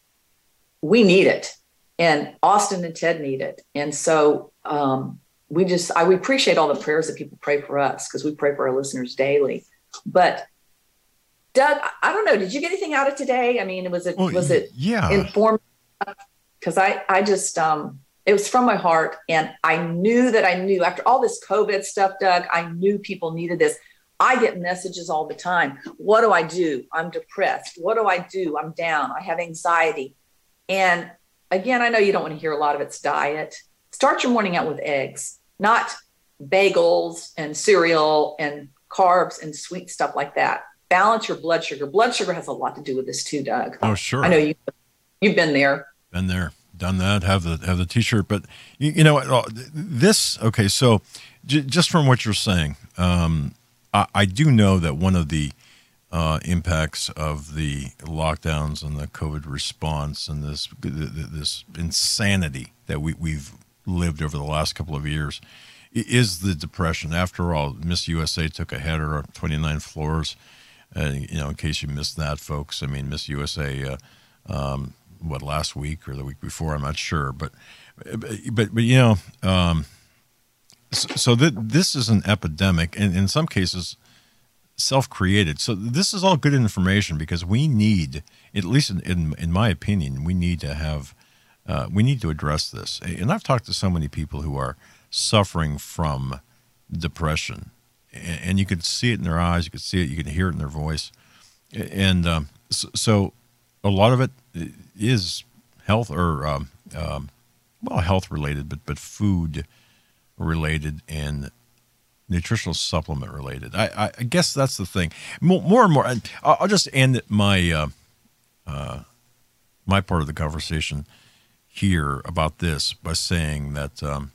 we need it. And Austin and Ted need it. And so um, we just, I, we appreciate all the prayers that people pray for us because we pray for our listeners daily. But Doug, I don't know. Did you get anything out of today? I mean, was it well, was it yeah. informative? Because I, I just, um, it was from my heart, and I knew that I knew after all this COVID stuff, Doug, I knew people needed this. I get messages all the time. What do I do? I'm depressed. What do I do? I'm down. I have anxiety. And again, I know you don't want to hear a lot of it's diet. Start your morning out with eggs, not bagels and cereal and carbs and sweet stuff like that. Balance your blood sugar. Blood sugar has a lot to do with this too, Doug. Oh, sure. I know you, you've been there. Been there, done that, have the have the T-shirt. But, you, you know, this, okay, so j- just from what you're saying, um, I, I do know that one of the uh, impacts of the lockdowns and the COVID response and this this insanity that we, we've lived over the last couple of years is the depression. After all, Miss U S A took a header of twenty-nine floors. Uh, you know, in case you missed that, folks, I mean, Miss U S A, uh, um, what, last week or the week before, I'm not sure. But, but, but you know, um, so, so th- this is an epidemic, and in some cases, self-created. So this is all good information because we need, at least in, in, in my opinion, we need to have, uh, we need to address this. And I've talked to so many people who are suffering from depression. And you could see it in their eyes, you could see it, you could hear it in their voice. And um, so, so a lot of it is health or, um, um, well, health related, but, but food related and nutritional supplement related. I, I guess that's the thing. More, more and more, I'll just end my, uh, uh, my part of the conversation here about this by saying that um,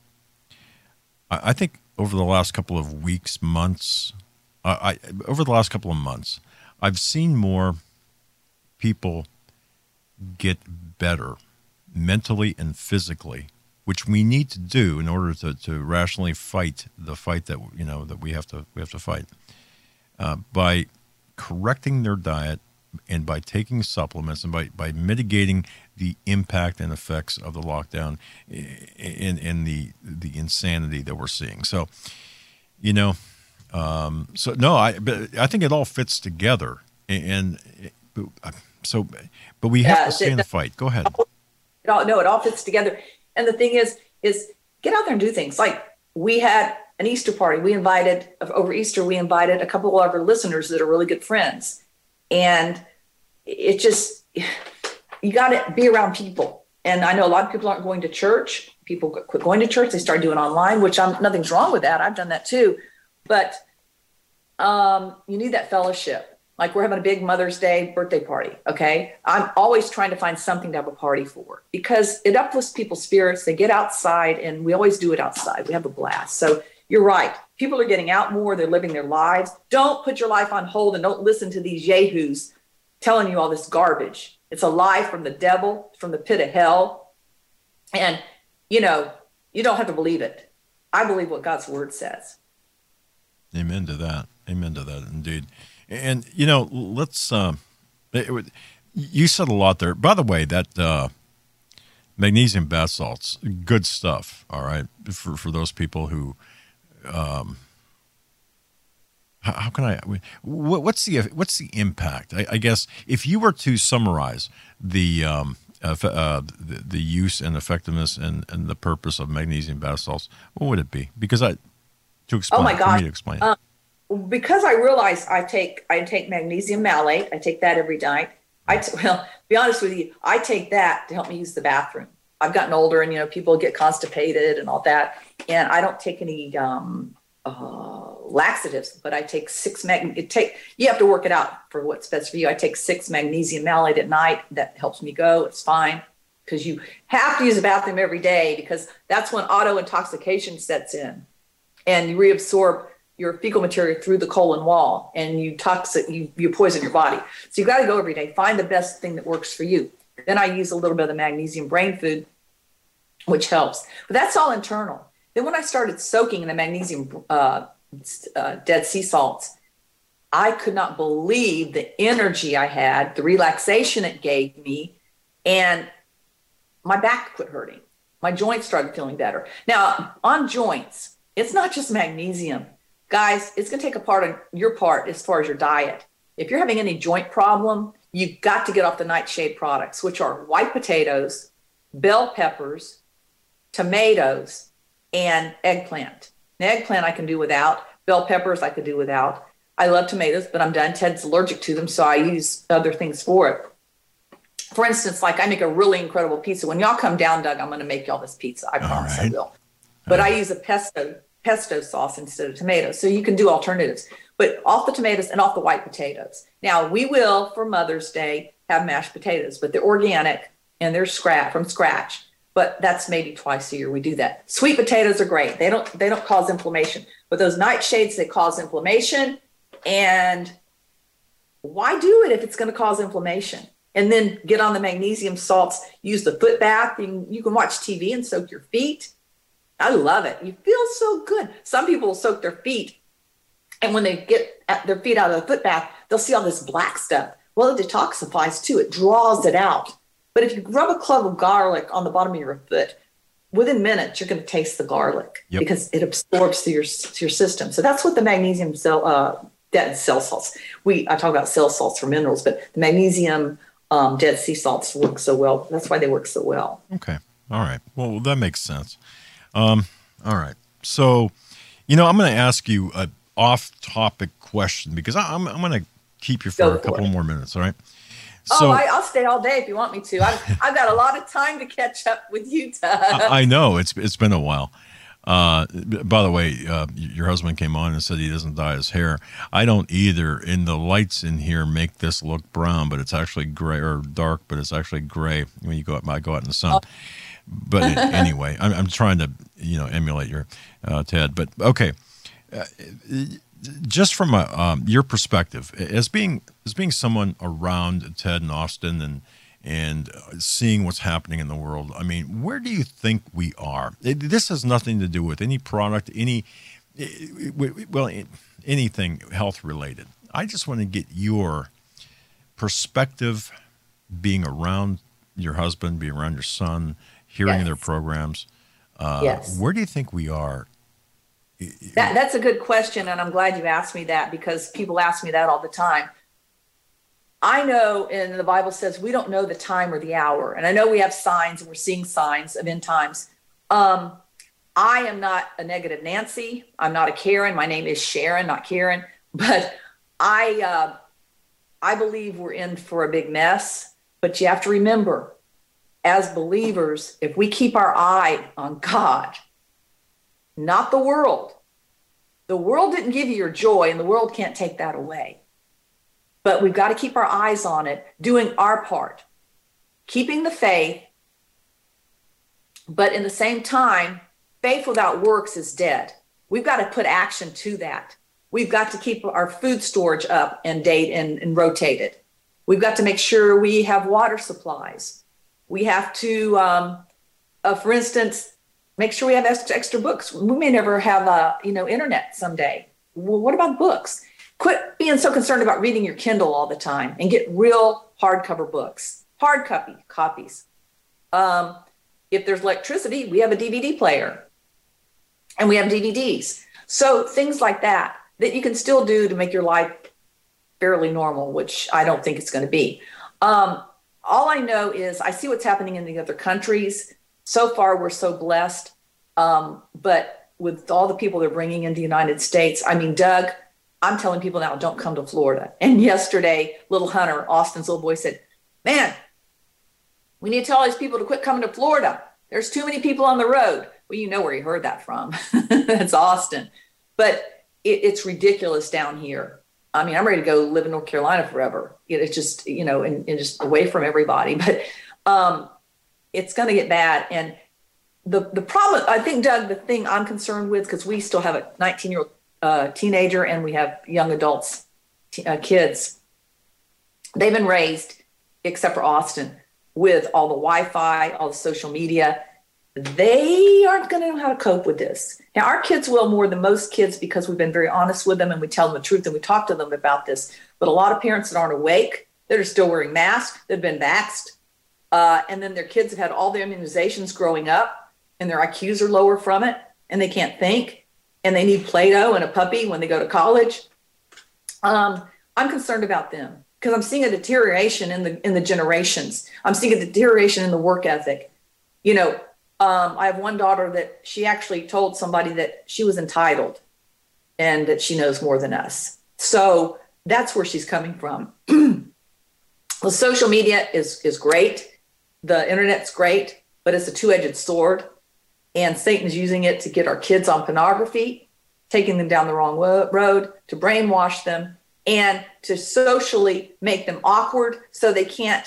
I, I think over the last couple of weeks, months, uh, I over the last couple of months, I've seen more people get better mentally and physically, which we need to do in order to, to rationally fight the fight that you know that we have to we have to fight uh, by correcting their diet and by taking supplements and by, by mitigating the impact and effects of the lockdown in in the the insanity that we're seeing. So, you know, um, so no, I but I think it all fits together, and, and so, but we have yeah, to stay in the fight. Go ahead. It all, no, it all fits together. And the thing is, is get out there and do things. Like we had an Easter party. We invited over Easter. We invited a couple of our listeners that are really good friends. And it just, you got to be around people. And I know a lot of people aren't going to church. People quit going to church. They start doing online, which I'm, nothing's wrong with that. I've done that too. But um, you need that fellowship. Like we're having a big Mother's Day birthday party. Okay. I'm always trying to find something to have a party for because it uplifts people's spirits. They get outside and we always do it outside. We have a blast. So you're right. People are getting out more. They're living their lives. Don't put your life on hold and don't listen to these yahoos telling you all this garbage. It's a lie from the devil, from the pit of hell. And, you know, you don't have to believe it. I believe what God's word says. Amen to that. Amen to that, indeed. And, you know, let's, uh, it, it, you said a lot there. By the way, that uh, magnesium bath salts, good stuff, all right, for, for those people who, um, how, how can I, what, what's the what's the impact? I, I guess if you were to summarize the um, uh, uh, the, the use and effectiveness and, and the purpose of magnesium bath salts, what would it be? Because I, to explain, oh my gosh. for me to explain it. Uh, because I realize I take I take magnesium malate. I take that every night. I t- well, to be honest with you, I take that to help me use the bathroom. I've gotten older, and you know, people get constipated and all that, and I don't take any um, uh, laxatives. But I take six mag. It take you have to work it out for what's best for you. I take six magnesium malate at night. That helps me go. It's fine because you have to use the bathroom every day because that's when auto intoxication sets in, and you reabsorb your fecal material through the colon wall, and you toxic, you, you poison your body. So you got to go every day. Find the best thing that works for you. Then I use a little bit of the magnesium brain food, which helps. But that's all internal. Then when I started soaking in the magnesium uh, uh, Dead Sea salts, I could not believe the energy I had, the relaxation it gave me, and my back quit hurting. My joints started feeling better. Now, on joints, it's not just magnesium. Guys, it's going to take a part on your part as far as your diet. If you're having any joint problem, you've got to get off the nightshade products, which are white potatoes, bell peppers, tomatoes, and eggplant. Now, eggplant I can do without. Bell peppers I could do without. I love tomatoes, but I'm done. Ted's allergic to them, so I use other things for it. For instance, like I make a really incredible pizza. When y'all come down, Doug, I'm going to make y'all this pizza. I promise I will. But I use a pesto pesto sauce instead of tomatoes. So you can do alternatives, but off the tomatoes and off the white potatoes. Now we will, for Mother's Day, have mashed potatoes, but they're organic and they're scratch from scratch. But that's maybe twice a year we do that. Sweet potatoes are great. They don't, they don't cause inflammation, but those nightshades, they cause inflammation. And why do it if it's going to cause inflammation? And then get on the magnesium salts, use the foot bath. You can, you can watch T V and soak your feet. I love it. You feel so good. Some people will soak their feet, and when they get their feet out of the foot bath, they'll see all this black stuff. Well, it detoxifies too. It draws it out. But if you rub a clove of garlic on the bottom of your foot, within minutes, you're going to taste the garlic yep. because it absorbs through your, through your system. So that's what the magnesium cell, uh, dead cell salts. We I talk about cell salts for minerals, but the magnesium um, Dead Sea salts work so well. That's why they work so well. Okay. All right. Well, that makes sense. Um, all right. So, you know, I'm going to ask you an off-topic question because I, I'm, I'm going to keep you for, for a couple it. more minutes. All right. So, oh, I, I'll stay all day if you want me to. I've, I've got a lot of time to catch up with you, Doug. I, I know. It's It's been a while. Uh, by the way, uh, your husband came on and said he doesn't dye his hair. I don't either. And the lights in here make this look brown, but it's actually gray, or dark, but it's actually gray when you go out, I go out in the sun. But anyway, I'm, I'm trying to, you know, emulate your uh, Ted. But okay, uh, just from a, um, your perspective, as being as being someone around Ted and Austin and and seeing what's happening in the world, I mean, where do you think we are? It, this has nothing to do with any product, any well, anything health related. I just want to get your perspective, being around your husband, being around your son, hearing yes. their programs. Uh, yes. Where do you think we are? That, that's a good question, and I'm glad you asked me that because people ask me that all the time. I know, and the Bible says we don't know the time or the hour, and I know we have signs, and we're seeing signs of end times. Um, I am not a negative Nancy. I'm not a Karen. My name is Sharon, not Karen. But I, uh, I believe we're in for a big mess. But you have to remember, as believers, if we keep our eye on God, not the world. The world didn't give you your joy, and the world can't take that away. But we've got to keep our eyes on it, doing our part, keeping the faith. But in the same time, faith without works is dead. We've got to put action to that. We've got to keep our food storage up and date and, and rotated. We've got to make sure we have water supplies. We have to, um, uh, for instance, make sure we have extra, extra books. We may never have, uh, you know, internet someday. Well, what about books? Quit being so concerned about reading your Kindle all the time and get real hardcover books, hard copy copies. Um, if there's electricity, we have a D V D player and we have D V Ds. So things like that, that you can still do to make your life fairly normal, which I don't think it's going to be. Um, all I know is I see what's happening in the other countries. So far, we're so blessed. Um, but with all the people they're bringing into the United States, I mean, Doug, I'm telling people now, don't come to Florida. And yesterday, little Hunter, Austin's little boy, said, man, we need to tell all these people to quit coming to Florida. There's too many people on the road. Well, you know where he heard that from. That's Austin. But it, it's ridiculous down here. I mean, I'm ready to go live in North Carolina forever. It, it's just, you know, and, and just away from everybody. But um, it's going to get bad. And the the problem, I think, Doug, the thing I'm concerned with, because we still have a nineteen-year-old uh, teenager and we have young adults, t- uh, kids. They've been raised, except for Austin, with all the Wi-Fi, all the social media. They aren't going to know how to cope with this. Now, our kids will more than most kids because we've been very honest with them and we tell them the truth and we talk to them about this. But a lot of parents that aren't awake, that are still wearing masks, that have been vaxxed, uh, and then their kids have had all their immunizations growing up and their I Qs are lower from it and they can't think and they need Play-Doh and a puppy when they go to college. Um, I'm concerned about them because I'm seeing a deterioration in the in the generations. I'm seeing a deterioration in the work ethic. You know, Um, I have one daughter that she actually told somebody that she was entitled and that she knows more than us. So that's where she's coming from. The social media is, is great. The internet's great, but it's a two-edged sword. And Satan's using it to get our kids on pornography, taking them down the wrong wo- road, to brainwash them, and to socially make them awkward so they can't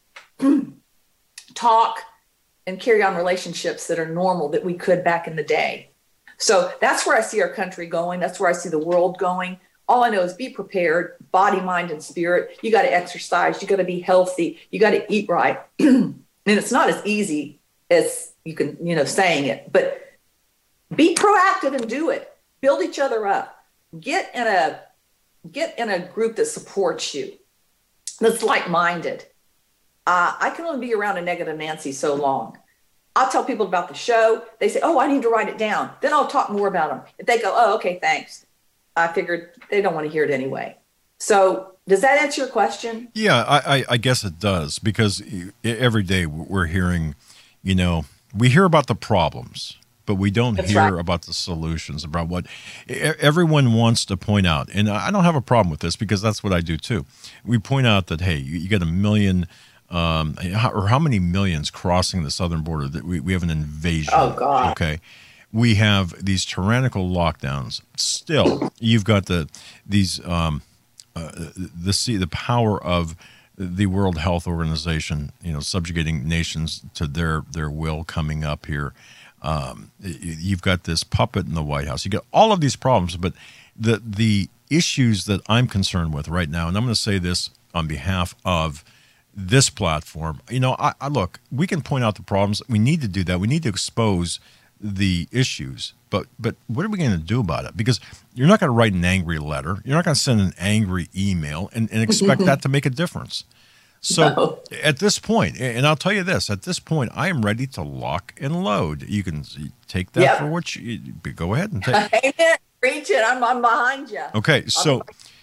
talk and carry on relationships that are normal that we could back in the day. So that's where I see our country going. That's where I see the world going. All I know is be prepared, body, mind, and spirit. You got to exercise. You got to be healthy. You got to eat right. And it's not as easy as you can, you know, saying it, but be proactive and do it. Build each other up. Get in a, get in a group that supports you, that's like-minded. Uh, I can only be around a negative Nancy so long. I'll tell people about the show. They say, oh, I need to write it down. Then I'll talk more about them. If they go, oh, okay, thanks. I figured they don't want to hear it anyway. So does that answer your question? Yeah, I, I, I guess it does, because every day we're hearing, you know, we hear about the problems, but we don't That's hear right. about the solutions, about what everyone wants to point out. And I don't have a problem with this because that's what I do too. We point out that, hey, you, you got a million Um, or how many millions crossing the southern border, that we, we have an invasion. Oh, God. Okay. We have these tyrannical lockdowns. Still, you've got the, these, um, uh, the, the power of the World Health Organization, you know, subjugating nations to their their will coming up here. Um, you've got this puppet in the White House. You got all of these problems, but the the issues that I'm concerned with right now, and I'm going to say this on behalf of this platform. You know, I, I look, we can point out the problems. We need to do that. We need to expose the issues, but but what are we going to do about it? Because you're not going to write an angry letter. You're not going to send an angry email and, and expect that to make a difference. So no. At this point, and I'll tell you this, at this point, I am ready to lock and load. You can take that yep. for what you, go ahead and take it. Reach it. I'm, I'm behind you. Okay. So,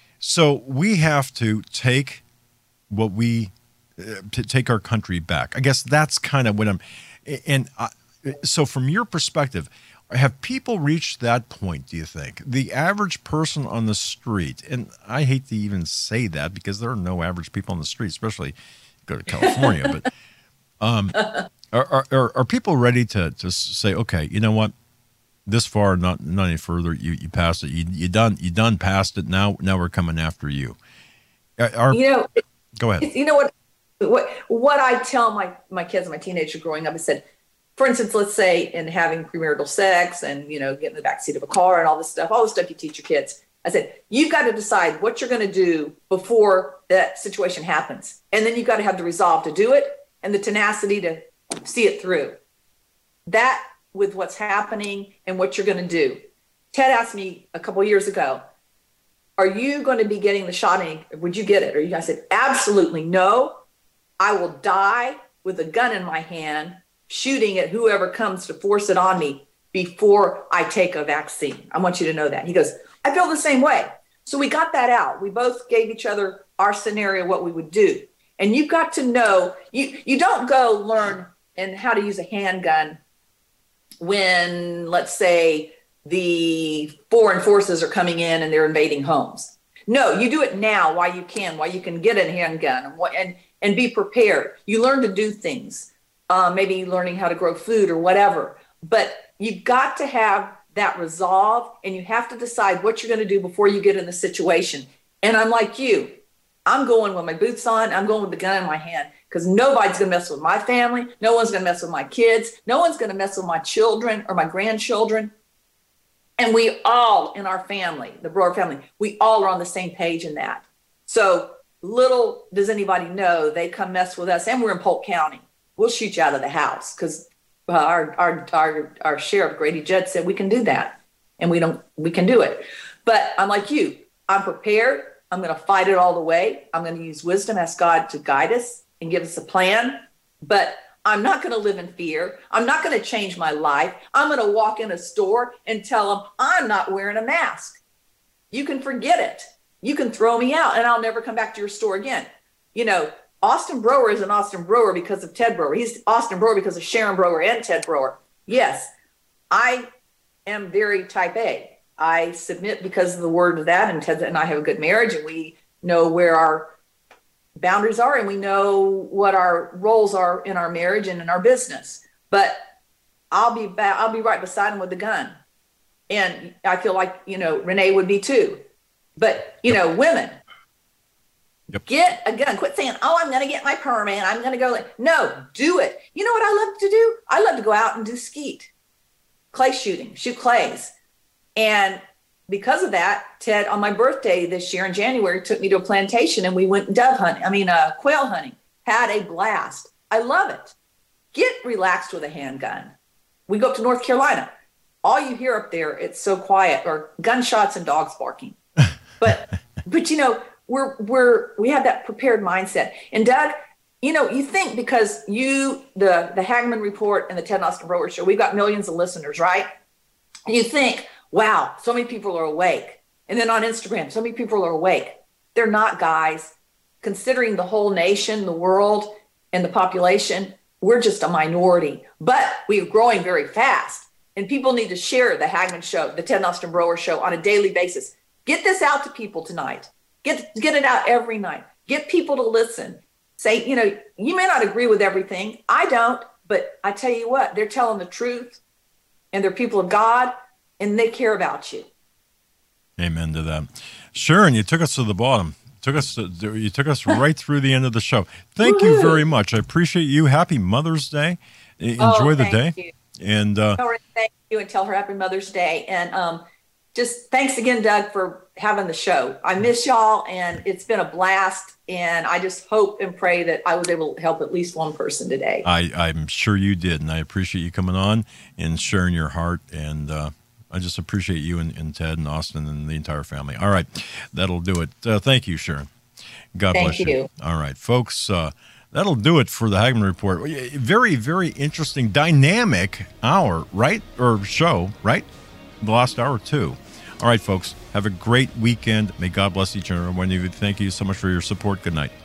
so we have to take what we, uh, to take our country back. I guess that's kind of what I'm, and I, so from your perspective, have people reached that point, do you think? The average person on the street, and I hate to even say that because there are no average people on the street, especially go to California, but um, are, are are people ready to to say, okay, you know what, this far, not not any further, you you passed it, you you done you done passed it, now now we're coming after you. Are, you know, go ahead. You know what what what I tell my my kids, my teenagers growing up, I said, for instance, let's say in having premarital sex and, you know, getting in the backseat of a car and all this stuff, all the stuff you teach your kids. I said, you've got to decide what you're going to do before that situation happens. And then you've got to have the resolve to do it and the tenacity to see it through. That with what's happening and what you're going to do. Ted asked me a couple of years ago, are you going to be getting the shot? Would you get it? Or you guys said, absolutely no. I will die with a gun in my hand, shooting at whoever comes to force it on me before I take a vaccine. I want you to know that. He goes, I feel the same way. So we got that out. We both gave each other our scenario, what we would do. And you've got to know, you, you don't go learn and how to use a handgun when, let's say, the foreign forces are coming in and they're invading homes. No, you do it now while you can, while you can get a handgun and, and, and be prepared. You learn to do things. Uh, maybe learning how to grow food or whatever. But you've got to have that resolve and you have to decide what you're going to do before you get in the situation. And I'm like you. I'm going with my boots on. I'm going with the gun in my hand because nobody's going to mess with my family. No one's going to mess with my kids. No one's going to mess with my children or my grandchildren. And we all in our family, the Broer family, we all are on the same page in that. So little does anybody know, they come mess with us and we're in Polk County. We'll shoot you out of the house because uh, our, our our our sheriff Grady Judd said we can do that, and we don't we can do it. But I'm like you, I'm prepared. I'm going to fight it all the way. I'm going to use wisdom, ask God to guide us and give us a plan. But I'm not going to live in fear. I'm not going to change my life. I'm going to walk in a store and tell them I'm not wearing a mask. You can forget it. You can throw me out, and I'll never come back to your store again. You know. Austin Broer is an Austin Broer because of Ted Broer. He's Austin Broer because of Sharon Broer and Ted Broer. Yes, I am very type A. I submit because of the word of that, and Ted and I have a good marriage, and we know where our boundaries are, and we know what our roles are in our marriage and in our business. But I'll be ba- I'll be right beside him with the gun, and I feel like, you know, Renee would be too. But you know, women. Yep. Get a gun. Quit saying, oh, I'm going to get my permit. I'm going to go. No, do it. You know what I love to do? I love to go out and do skeet, clay shooting, shoot clays. And because of that, Ted, on my birthday this year in January, took me to a plantation and we went dove hunting. I mean, uh, quail hunting. Had a blast. I love it. Get relaxed with a handgun. We go up to North Carolina. All you hear up there, it's so quiet, or gunshots and dogs barking. But, but you know, We're we're we have that prepared mindset. And Doug, you know, you think because you the the Hagmann Report and the Ted and Austin Broer Show, we've got millions of listeners, right? And you think, wow, so many people are awake. And then on Instagram, so many people are awake. They're not, guys. Considering the whole nation, the world, and the population, we're just a minority. But we are growing very fast. And people need to share the Hagmann Show, the Ted and Austin Broer Show on a daily basis. Get this out to people tonight. Get get it out every night. Get people to listen. Say, you know, you may not agree with everything. I don't, but I tell you what, they're telling the truth and they're people of God and they care about you. Amen to that. Sharon, you took us to the bottom. Took us. You took us right through the end of the show. Thank Woo-hoo. you very much. I appreciate you. Happy Mother's Day. Enjoy oh, the day. You. And uh, tell her thank you and tell her Happy Mother's Day. And um, just thanks again, Doug, for having the show. I miss y'all, and it's been a blast. And I just hope and pray that I was able to help at least one person today. I, I'm sure you did, and I appreciate you coming on and sharing your heart. And uh, I just appreciate you and, and Ted and Austin and the entire family. All right, that'll do it. Uh, thank you, Sharon. God thank bless you. you. All right, folks, uh, that'll do it for the Hagman Report. Very, very interesting, dynamic hour, right? Or show, right? The last hour, too. All right, folks, have a great weekend. May God bless each and every one of you. Thank you so much for your support. Good night.